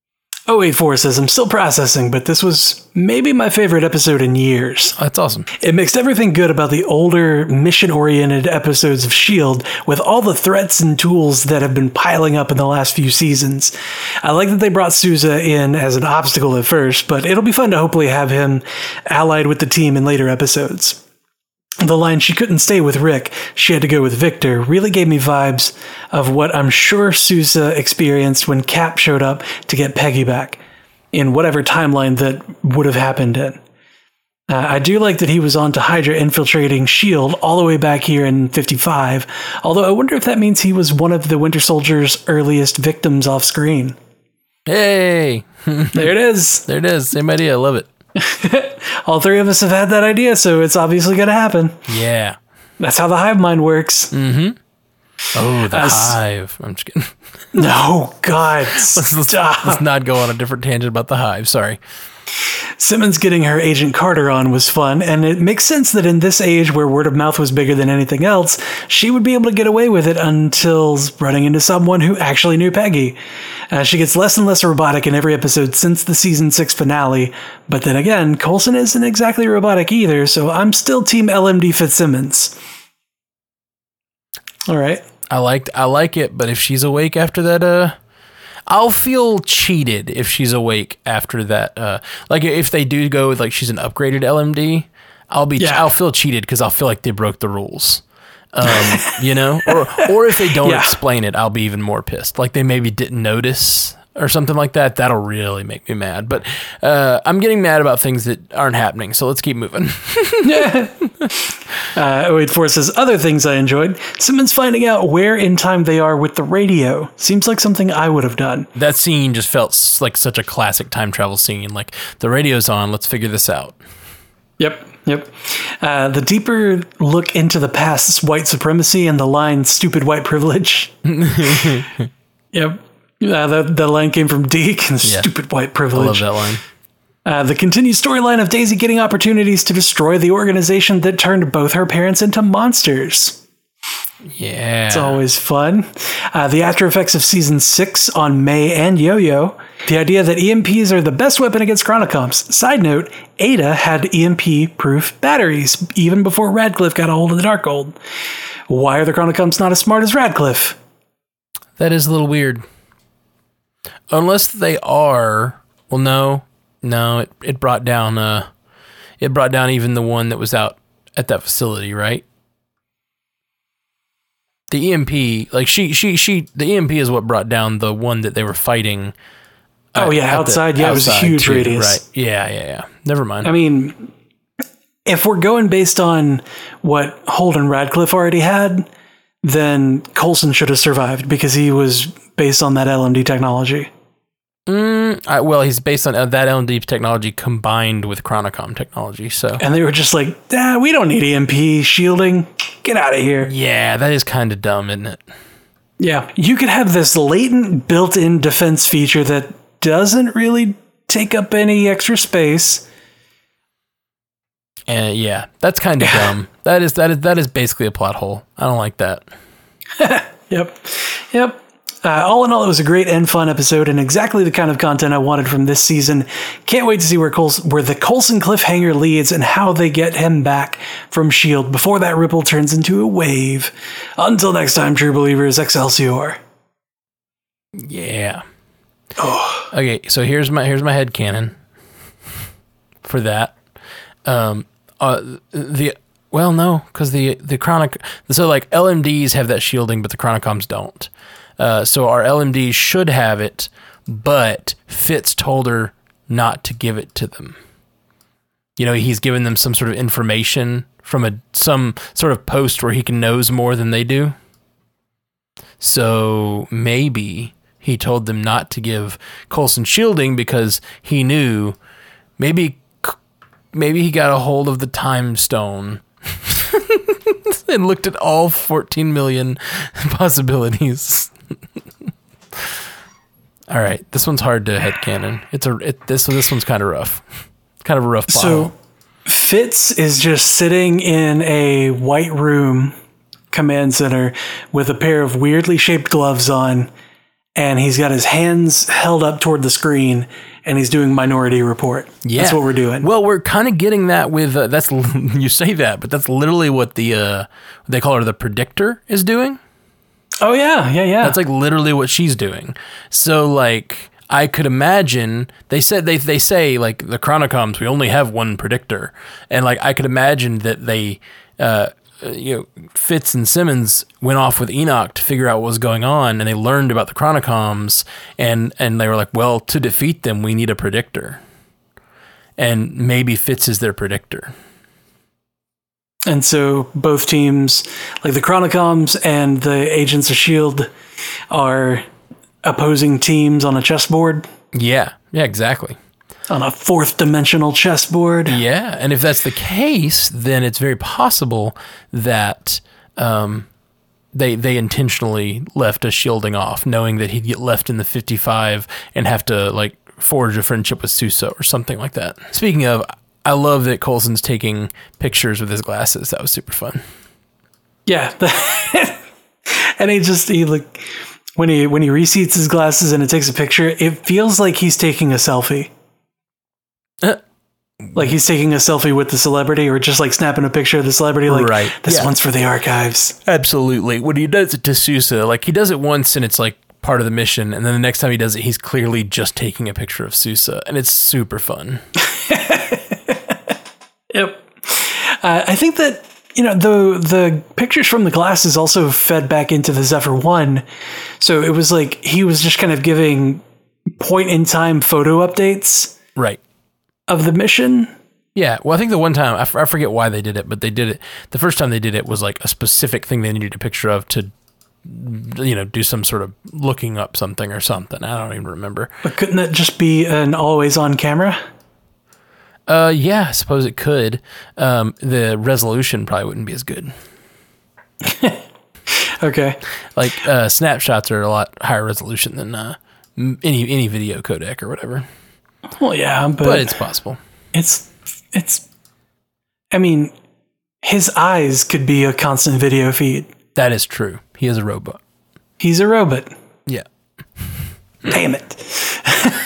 oh eight four says, I'm still processing, but this was maybe my favorite episode in years. That's awesome. It mixed everything good about the older, mission-oriented episodes of S H I E L D with all the threats and tools that have been piling up in the last few seasons. I like that they brought Sousa in as an obstacle at first, but it'll be fun to hopefully have him allied with the team in later episodes. The line, she couldn't stay with Rick, she had to go with Victor, really gave me vibes of what I'm sure Sousa experienced when Cap showed up to get Peggy back, in whatever timeline that would have happened in. Uh, I do like that he was on to Hydra infiltrating S H I E L D all the way back here in fifty-five, although I wonder if that means he was one of the Winter Soldier's earliest victims off screen. Hey! There it is. There it is. Same idea. I love it. All three of us have had that idea, so it's obviously going to happen. Yeah. That's how the hive mind works. Mm-hmm. Oh, the As, hive. I'm just kidding. No, God. let's, let's, let's not go on a different tangent about the hive. Sorry. Simmons getting her Agent Carter on was fun, and it makes sense that in this age where word of mouth was bigger than anything else, she would be able to get away with it until running into someone who actually knew Peggy. Uh, she gets less and less robotic in every episode since the season six finale, but then again, Coulson isn't exactly robotic either, so I'm still Team L M D Fitzsimmons. All right. I liked, I like it, but if she's awake after that, uh, I'll feel cheated if she's awake after that. Uh, like if they do go with like she's an upgraded L M D, I'll be, yeah. I'll feel cheated because I'll feel like they broke the rules. Um, you know, or or if they don't yeah. explain it, I'll be even more pissed. Like they maybe didn't notice or something like that. That'll really make me mad. But uh, I'm getting mad about things that aren't happening. So let's keep moving. Yeah. Uh, oh eight four says, other things I enjoyed. Simmons finding out where in time they are with the radio. Seems like something I would have done. That scene just felt like such a classic time travel scene. Like the radio's on. Let's figure this out. Yep. Yep. Uh, the deeper look into the past's white supremacy and the line, stupid white privilege. Yep. Uh, that, that line came from Deke, and yeah. stupid white privilege. I love that line. Uh, the continued storyline of Daisy getting opportunities to destroy the organization that turned both her parents into monsters. Yeah. It's always fun. Uh, the after effects of season six on May and Yo-Yo. The idea that E M Ps are the best weapon against Chronocoms. Side note, Ada had E M P-proof batteries even before Radcliffe got a hold of the Darkhold. Why are the Chronocoms not as smart as Radcliffe? That is a little weird. Unless they are... Well, no. No, it, it brought down... Uh, it brought down even the one that was out at that facility, right? The E M P, like she, she, she, the E M P is what brought down the one that they were fighting. Uh, oh yeah, outside. The, yeah, outside it was a huge too, radius. Right. Yeah, yeah, yeah. Never mind. I mean, if we're going based on what Holden Radcliffe already had, then Coulson should have survived because he was based on that L M D technology. Mm, I, well, he's based on uh, that L M D technology combined with Chronocom technology. So, and they were just like, ah, we don't need E M P shielding. Get out of here. Yeah, that is kind of dumb, isn't it? Yeah, you could have this latent built-in defense feature that doesn't really take up any extra space. And uh, yeah, that's kind of dumb. That is that is that is basically a plot hole. I don't like that. Yep, yep. Uh, all in all, it was a great and fun episode, and exactly the kind of content I wanted from this season. Can't wait to see where Coles, where the Coulson cliffhanger leads and how they get him back from S H I E L D before that ripple turns into a wave. Until next time, true believers, Excelsior. Yeah. Oh. Okay, so here's my here's my headcanon for that. Um, uh, the well, no, because the the chronic so like L M Ds have that shielding, but the Chronocoms don't. Uh, so our L M Ds should have it, but Fitz told her not to give it to them. You know, he's given them some sort of information from a some sort of post where he can knows more than they do. So maybe he told them not to give Coulson shielding because he knew maybe maybe he got a hold of the time stone and looked at all fourteen million possibilities. All right, this one's hard to headcanon. It's a it, this this one's kind of rough, kind of a rough plot. So Fitz is just sitting in a white room command center with a pair of weirdly shaped gloves on, and he's got his hands held up toward the screen, and he's doing Minority Report. Yeah. That's what we're doing. Well, we're kind of getting that with, uh, that's, you say that, but that's literally what the, uh, they call her the Predictor is doing. Oh, yeah, yeah, yeah. That's like literally what she's doing. So, like, I could imagine, they said, they they say, like, the Chronicoms, we only have one Predictor. And, like, I could imagine that they, uh, you know, Fitz and Simmons went off with Enoch to figure out what was going on, and they learned about the Chronicoms, and, and they were like, well, to defeat them, we need a Predictor. And maybe Fitz is their Predictor. And so both teams, like the Chronicoms and the Agents of S H I E L D, are opposing teams on a chessboard. Yeah, yeah, exactly. On a fourth dimensional chessboard. Yeah, and if that's the case, then it's very possible that um, they they intentionally left us shielding off, knowing that he'd get left in the fifty-five and have to like forge a friendship with Sousa or something like that. Speaking of, I love that Coulson's taking pictures with his glasses. That was super fun. Yeah, and he just he like when he when he reseats his glasses and it takes a picture, it feels like he's taking a selfie. Uh, like he's taking a selfie with the celebrity, or just like snapping a picture of the celebrity. Like, right. This Yeah. one's for the archives. Absolutely. When he does it to Sousa, like he does it once and it's like part of the mission, and then the next time he does it, he's clearly just taking a picture of Sousa, and it's super fun. Yep. Uh, I think that, you know, the the pictures from the glasses also fed back into the Zephyr one. So it was like he was just kind of giving point in time photo updates Right. of the mission. Yeah. Well, I think the one time, I, f- I forget why they did it, but they did it. The first time they did it was like a specific thing they needed a picture of to, you know, do some sort of looking up something or something. I don't even remember. But couldn't that just be an always on camera? Uh, yeah, I suppose it could. Um, the resolution probably wouldn't be as good. Okay. Like uh, snapshots are a lot higher resolution than uh, m- any any video codec or whatever. Well, yeah, but, But it's possible. it's it's. I mean, his eyes could be a constant video feed. That is true. He is a robot. He's a robot. Yeah. Damn it.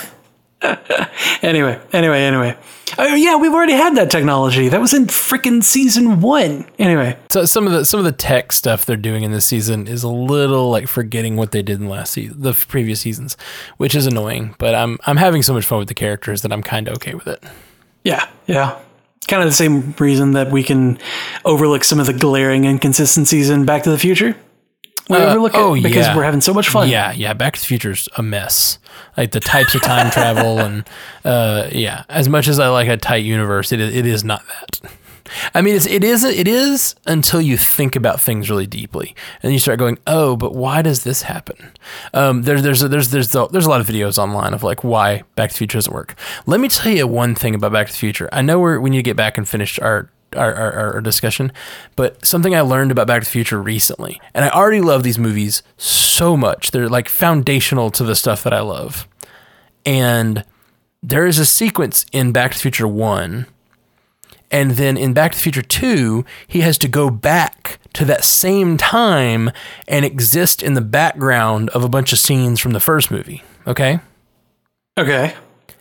anyway, anyway, anyway. Oh yeah, we've already had that technology. That was in frickin' season one. Anyway, So some of the some of the tech stuff they're doing in this season is a little like forgetting what they did in the last season, the previous seasons, which is annoying. But I'm I'm having so much fun with the characters that I'm kind of okay with it. yeah, yeah. Kind of the same reason that we can overlook some of the glaring inconsistencies in Back to the Future. We Uh, overlook oh, it because yeah. we're having so much fun. Yeah, yeah. Back to the Future's a mess. Like the types of time travel and uh, yeah. As much as I like a tight universe, it is, it is not that. I mean, it's, it is it is until you think about things really deeply, and you start going, oh, but why does this happen? Um, there's there's a, there's there's the, there's a lot of videos online of like why Back to the Future doesn't work. Let me tell you one thing about Back to the Future. I know we're we need to get back and finish our. Our, our, our discussion, but something I learned about Back to the Future recently, and I already love these movies so much. They're like foundational to the stuff that I love. And there is a sequence in Back to the Future one, and then in Back to the Future two, he has to go back to that same time and exist in the background of a bunch of scenes from the first movie. Okay? Okay.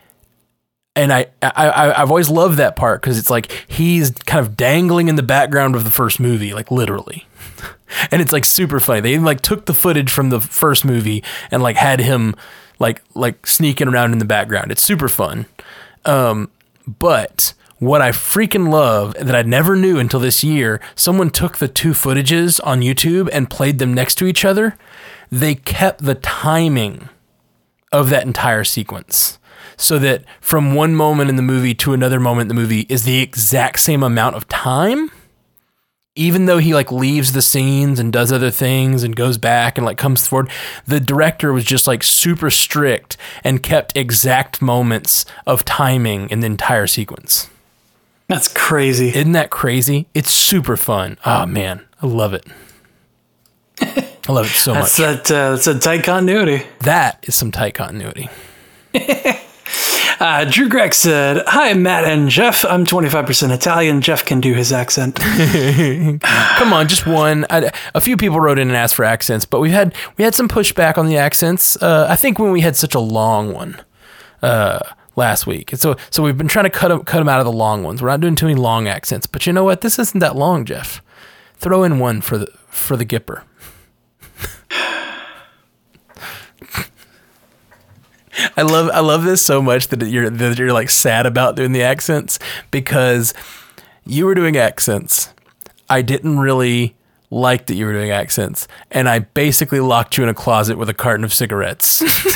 And I, I, I, I've always loved that part because it's like he's kind of dangling in the background of the first movie, like literally. And it's like super funny. They like took the footage from the first movie and like had him like like sneaking around in the background. It's super fun. Um, but what I freaking love that I never knew until this year, someone took the two footages on YouTube and played them next to each other. They kept the timing of that entire sequence. So that from one moment in the movie to another moment in the movie is the exact same amount of time, even though he like leaves the scenes and does other things and goes back and like comes forward. The director was just like super strict and kept exact moments of timing in the entire sequence. That's crazy. Isn't that crazy? It's super fun. Oh man, I love it. I love it so That's much. that. Uh, that's a tight continuity. That is some tight continuity. Uh, Drew Gregg said, "Hi, Matt and Jeff. I'm twenty-five percent Italian. Jeff can do his accent." Come on, just one. I, a few people wrote in and asked for accents, but we had we had some pushback on the accents. Uh, I think when we had such a long one uh, last week, and so so we've been trying to cut them, cut them out of the long ones. We're not doing too many long accents, but you know what? This isn't that long, Jeff. Throw in one for the for the Gipper. I love I love this so much that you're that you're like sad about doing the accents, because you were doing accents. I didn't really like that you were doing accents, and I basically locked you in a closet with a carton of cigarettes.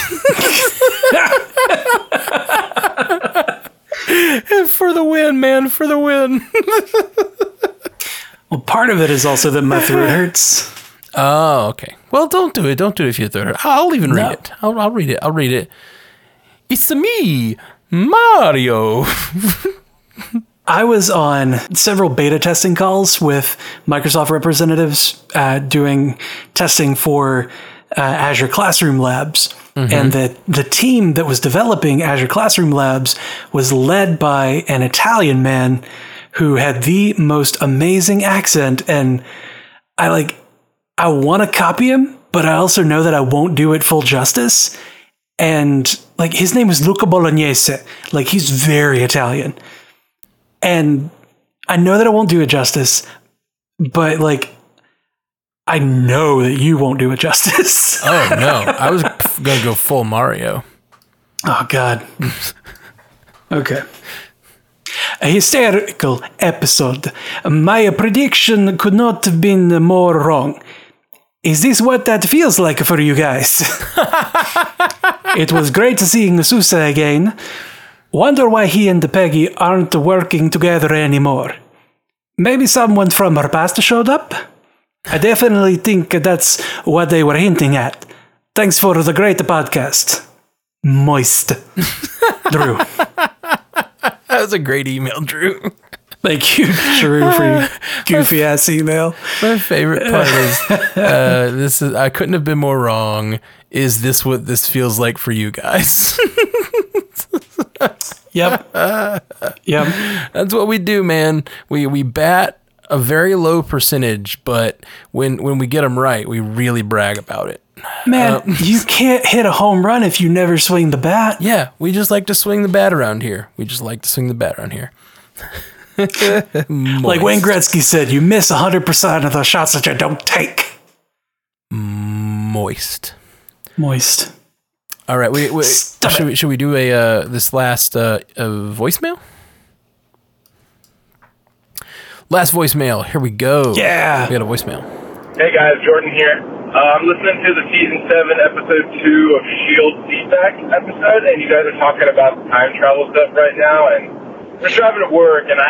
For the win, man, for the win. Well, part of it is also that my throat hurts. Oh, okay. Well, don't do it. Don't do it if your throat hurts. I'll even read No. it. I'll, I'll read it. I'll read it. It's me, Mario. I was on several beta testing calls with Microsoft representatives uh, doing testing for uh, Azure Classroom Labs. Mm-hmm. And the, the team that was developing Azure Classroom Labs was led by an Italian man who had the most amazing accent. And I like, I want to copy him, but I also know that I won't do it full justice. And like, his name is Luca Bolognese. Like, he's very Italian. And I know that I won't do it justice, but like, I know that you won't do it justice. Oh, no. I was going to go full Mario. Oh, God. Okay. A hysterical episode. My prediction could not have been more wrong. Is this what that feels like for you guys? It was great seeing Sousa again. Wonder why he and Peggy aren't working together anymore. Maybe someone from her past showed up? I definitely think that's what they were hinting at. Thanks for the great podcast. Moist. Drew. That was a great email, Drew. Thank you, Drew, for your goofy ass email. My favorite part is uh, this is I couldn't have been more wrong. Is this what this feels like for you guys? Yep. Yep. That's what we do, man. We we bat a very low percentage, but when when we get them right, we really brag about it. Man, Uh, you can't hit a home run if you never swing the bat. Yeah, we just like to swing the bat around here. We just like to swing the bat around here. Like Wayne Gretzky said, you miss one hundred percent of the shots that you don't take. Moist. Moist. All right, we, we, Stop should, it. we, should we do a uh, this last uh, uh, voicemail? Last voicemail. Here we go. Yeah. We got a voicemail. Hey guys, Jordan here. Uh, I'm listening to the season seven, episode two of SHIELD feedback episode, and you guys are talking about time travel stuff right now, and we're driving to work, and I,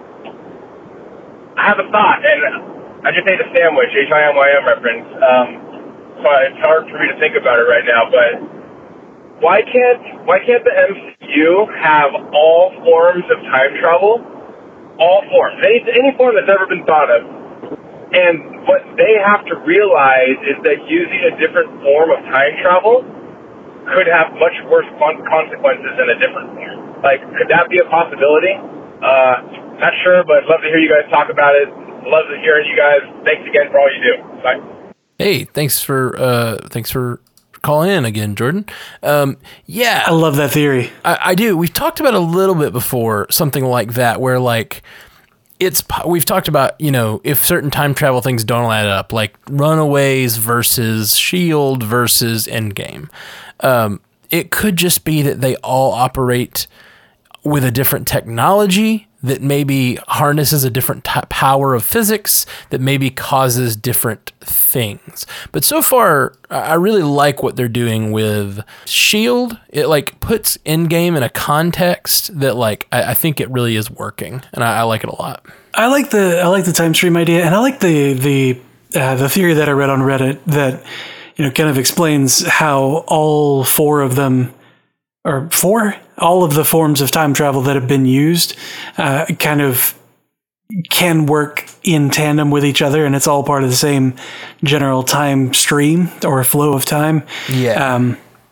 I have a thought, and I just ate a sandwich, H I M Y M reference, um, so it's hard for me to think about it right now, but why can't, why can't the M C U have all forms of time travel? All forms. Any, any form that's ever been thought of. And what they have to realize is that using a different form of time travel could have much worse con- consequences than a different form. Like, could that be a possibility? Uh, not sure, but I'd love to hear you guys talk about it. Love to hear you guys. Thanks again for all you do. Bye. Hey, thanks for uh, thanks for calling in again, Jordan. Um, yeah, I love that theory. I, I do. We've talked about it a little bit before, something like that, where like it's we've talked about, you know, if certain time travel things don't add up, like Runaways versus SHIELD versus Endgame. Um, it could just be that they all operate with a different technology that maybe harnesses a different t- power of physics that maybe causes different things. But so far, I really like what they're doing with SHIELD. It like puts Endgame in a context that like I, I think it really is working, and I, I like it a lot. I like the I like the time stream idea, and I like the the uh, the theory that I read on Reddit that, you know, kind of explains how all four of them, or four, all of the forms of time travel that have been used, uh, kind of can work in tandem with each other, and it's all part of the same general time stream or flow of time. Yeah. Um,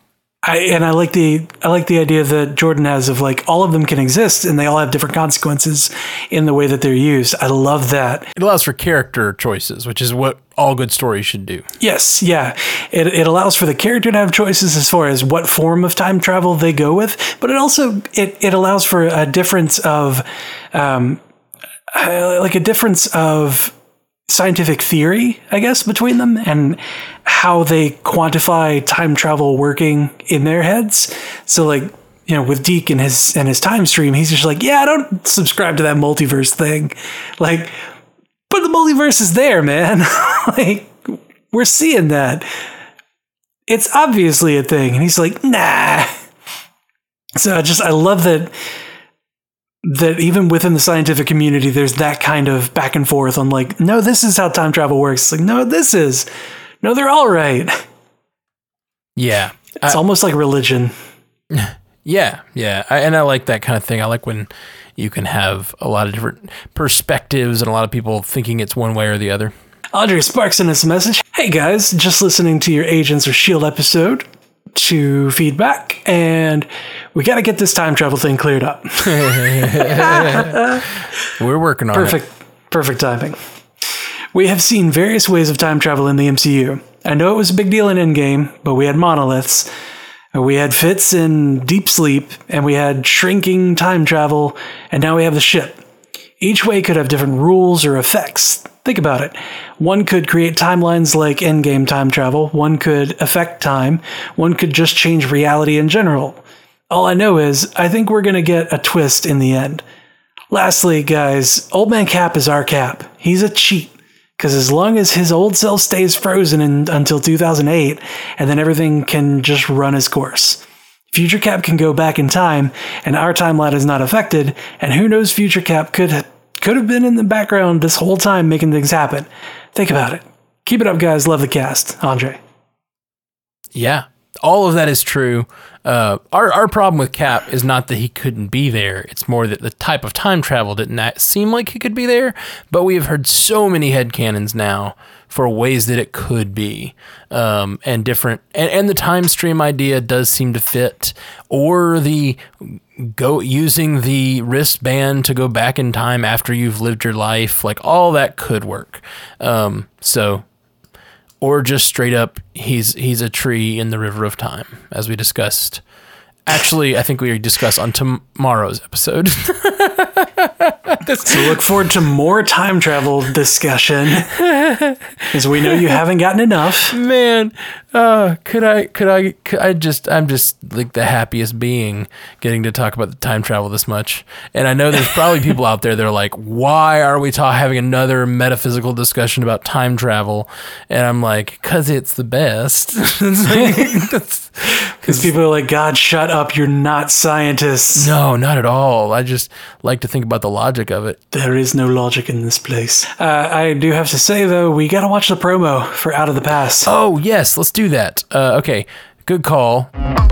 I and I like the I like the idea that Jordan has of like all of them can exist and they all have different consequences in the way that they're used. I love that. It allows for character choices, which is what all good stories should do. Yes, yeah. It it allows for the character to have choices as far as what form of time travel they go with, but it also it it allows for a difference of um like a difference of scientific theory, I guess, between them and how they quantify time travel working in their heads. So like, you know, with Deke and his and his time stream, he's just like, yeah, I don't subscribe to that multiverse thing. Like, but the multiverse is there, man. Like, we're seeing that. It's obviously a thing. And he's like, nah. So I just I love that that even within the scientific community, there's that kind of back and forth on like, no, this is how time travel works. It's like, no, this is. No, they're all right. Yeah. It's I, almost like religion. Yeah, yeah. I, and I like that kind of thing. I like when you can have a lot of different perspectives and a lot of people thinking it's one way or the other. Andre Sparks sent us a message. Hey guys, just listening to your Agents of S H I E L D episode to feedback, and we got to get this time travel thing cleared up. We're working on perfect, it. Perfect, perfect timing. We have seen various ways of time travel in the M C U. I know it was a big deal in Endgame, but we had monoliths. We had Fitz in Deep Sleep, and we had shrinking time travel, and now we have the ship. Each way could have different rules or effects. Think about it. One could create timelines like Endgame time travel. One could affect time. One could just change reality in general. All I know is, I think we're going to get a twist in the end. Lastly, guys, Old Man Cap is our Cap. He's a cheat. Because as long as his old self stays frozen in, until two thousand eight, and then everything can just run its course. Future Cap can go back in time, and our timeline is not affected, and who knows, Future Cap could could have been in the background this whole time making things happen. Think about it. Keep it up, guys. Love the cast. Andre. Yeah, all of that is true. Uh, our our problem with Cap is not that he couldn't be there. It's more that the type of time travel didn't seem like he could be there. But we have heard so many headcanons now for ways that it could be, um, and different. And, and the time stream idea does seem to fit, or the go using the wristband to go back in time after you've lived your life. Like all that could work. Um, so. Or just straight up, he's he's a tree in the river of time, as we discussed. Actually, I think we discussed on tomorrow's episode. So look forward to more time travel discussion, because we know you haven't gotten enough. Man, uh, could I? Could I? Could I just? I'm just like the happiest being getting to talk about the time travel this much. And I know there's probably people out there that are like, "Why are we ta- having another metaphysical discussion about time travel?" And I'm like, "Cause it's the best." Because people are like, "God, shut up! You're not scientists." No, not at all. I just like to think about the logic of it. There is no logic in this place. Uh, I do have to say, though, we got to watch the promo for Out of the Past. Oh, yes, let's do that. Uh, okay, good call.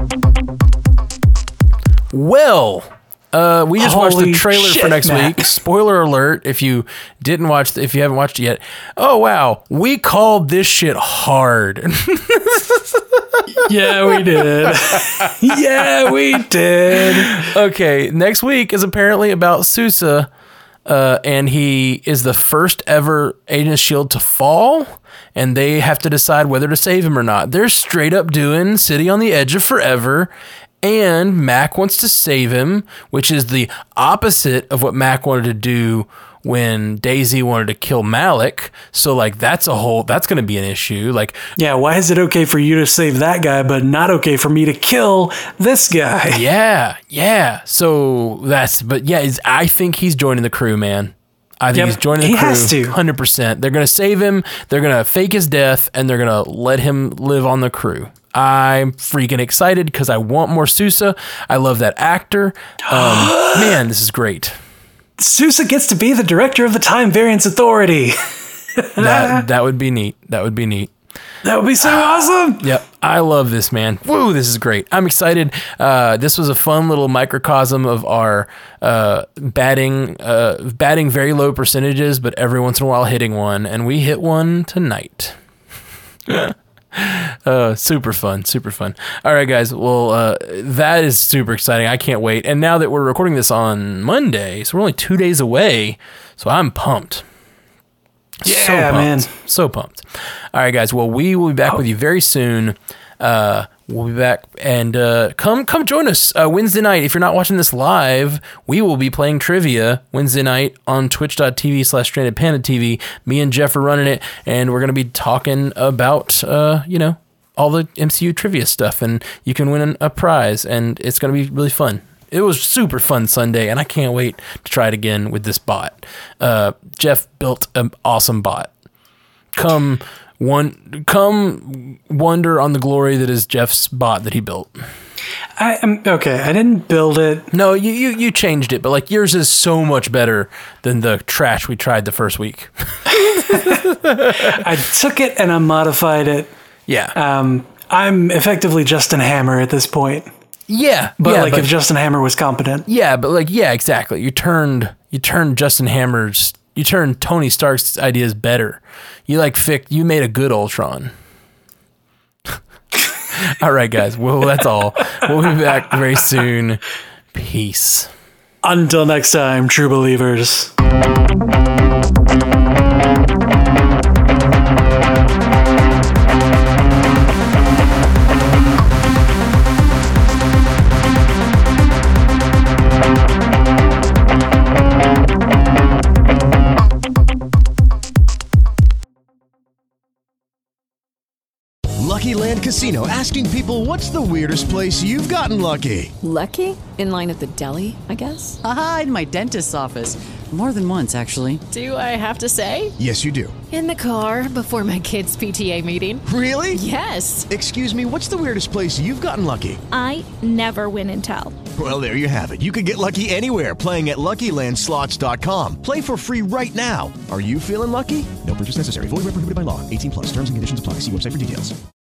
Well, uh, we just Holy watched the trailer shit, for next Matt. week. Spoiler alert, if you didn't watch, the, if you haven't watched it yet. Oh, wow, we called this shit hard. Yeah, we did. Yeah, we did. Okay, next week is apparently about Sousa, uh, and he is the first ever Agent of S H I E L D to fall, and they have to decide whether to save him or not. They're straight up doing City on the Edge of Forever, and Mac wants to save him, which is the opposite of what Mac wanted to do when Daisy wanted to kill Malik. So like that's a whole that's going to be an issue. Like, yeah, why is it okay for you to save that guy but not okay for me to kill this guy? Yeah, yeah. So that's but yeah, is I think he's joining the crew, man. I think Yep, he's joining the he crew. has to. one hundred percent. They're going to save him. They're going to fake his death, and they're going to let him live on the crew. I'm freaking excited because I want more Sousa. I love that actor. Um, man, this is great. Sousa gets to be the director of the Time Variance Authority. That that would be neat. That would be neat. That would be so awesome. Yep. I love this, man. Woo, this is great. I'm excited. Uh, this was a fun little microcosm of our uh, batting, uh, batting very low percentages, but every once in a while hitting one, and we hit one tonight. Uh, super fun, super fun. All right, guys. Well, uh, that is super exciting. I can't wait. And now that we're recording this on Monday, so we're only two days away. So I'm pumped. Yeah, so pumped. man. So pumped. All right, guys. Well, we will be back with you very soon. Uh, we'll be back and uh, come come join us uh, Wednesday night. If you're not watching this live, we will be playing trivia Wednesday night on twitch.tv slash stranded panda TV. Me and Jeff are running it, and we're going to be talking about, uh, you know, all the M C U trivia stuff, and you can win a prize, and it's going to be really fun. It was super fun Sunday, and I can't wait to try it again with this bot. Uh, Jeff built an awesome bot. Come... One, come wonder on the glory that is Jeff's bot that he built. I am okay. I didn't build it. No, you, you you changed it, but like yours is so much better than the trash we tried the first week. I took it and I modified it. Yeah. Um, I'm effectively Justin Hammer at this point. Yeah, but yeah, like but, if Justin Hammer was competent. Yeah, but like yeah, exactly. You turned you turned Justin Hammer's. You turned Tony Stark's ideas better. You like fic. You made a good Ultron. All right, guys. Well, that's all. We'll be back very soon. Peace. Until next time, true believers. Lucky Land Casino, asking people, what's the weirdest place you've gotten lucky? Lucky? In line at the deli, I guess? Aha, in my dentist's office. More than once, actually. Do I have to say? Yes, you do. In the car before my kids' P T A meeting. Really? Yes. Excuse me, what's the weirdest place you've gotten lucky? I never win and tell. Well, there you have it. You can get lucky anywhere, playing at Lucky Land Slots dot com. Play for free right now. Are you feeling lucky? No purchase necessary. Void where prohibited by law. eighteen plus. Terms and conditions apply. See website for details.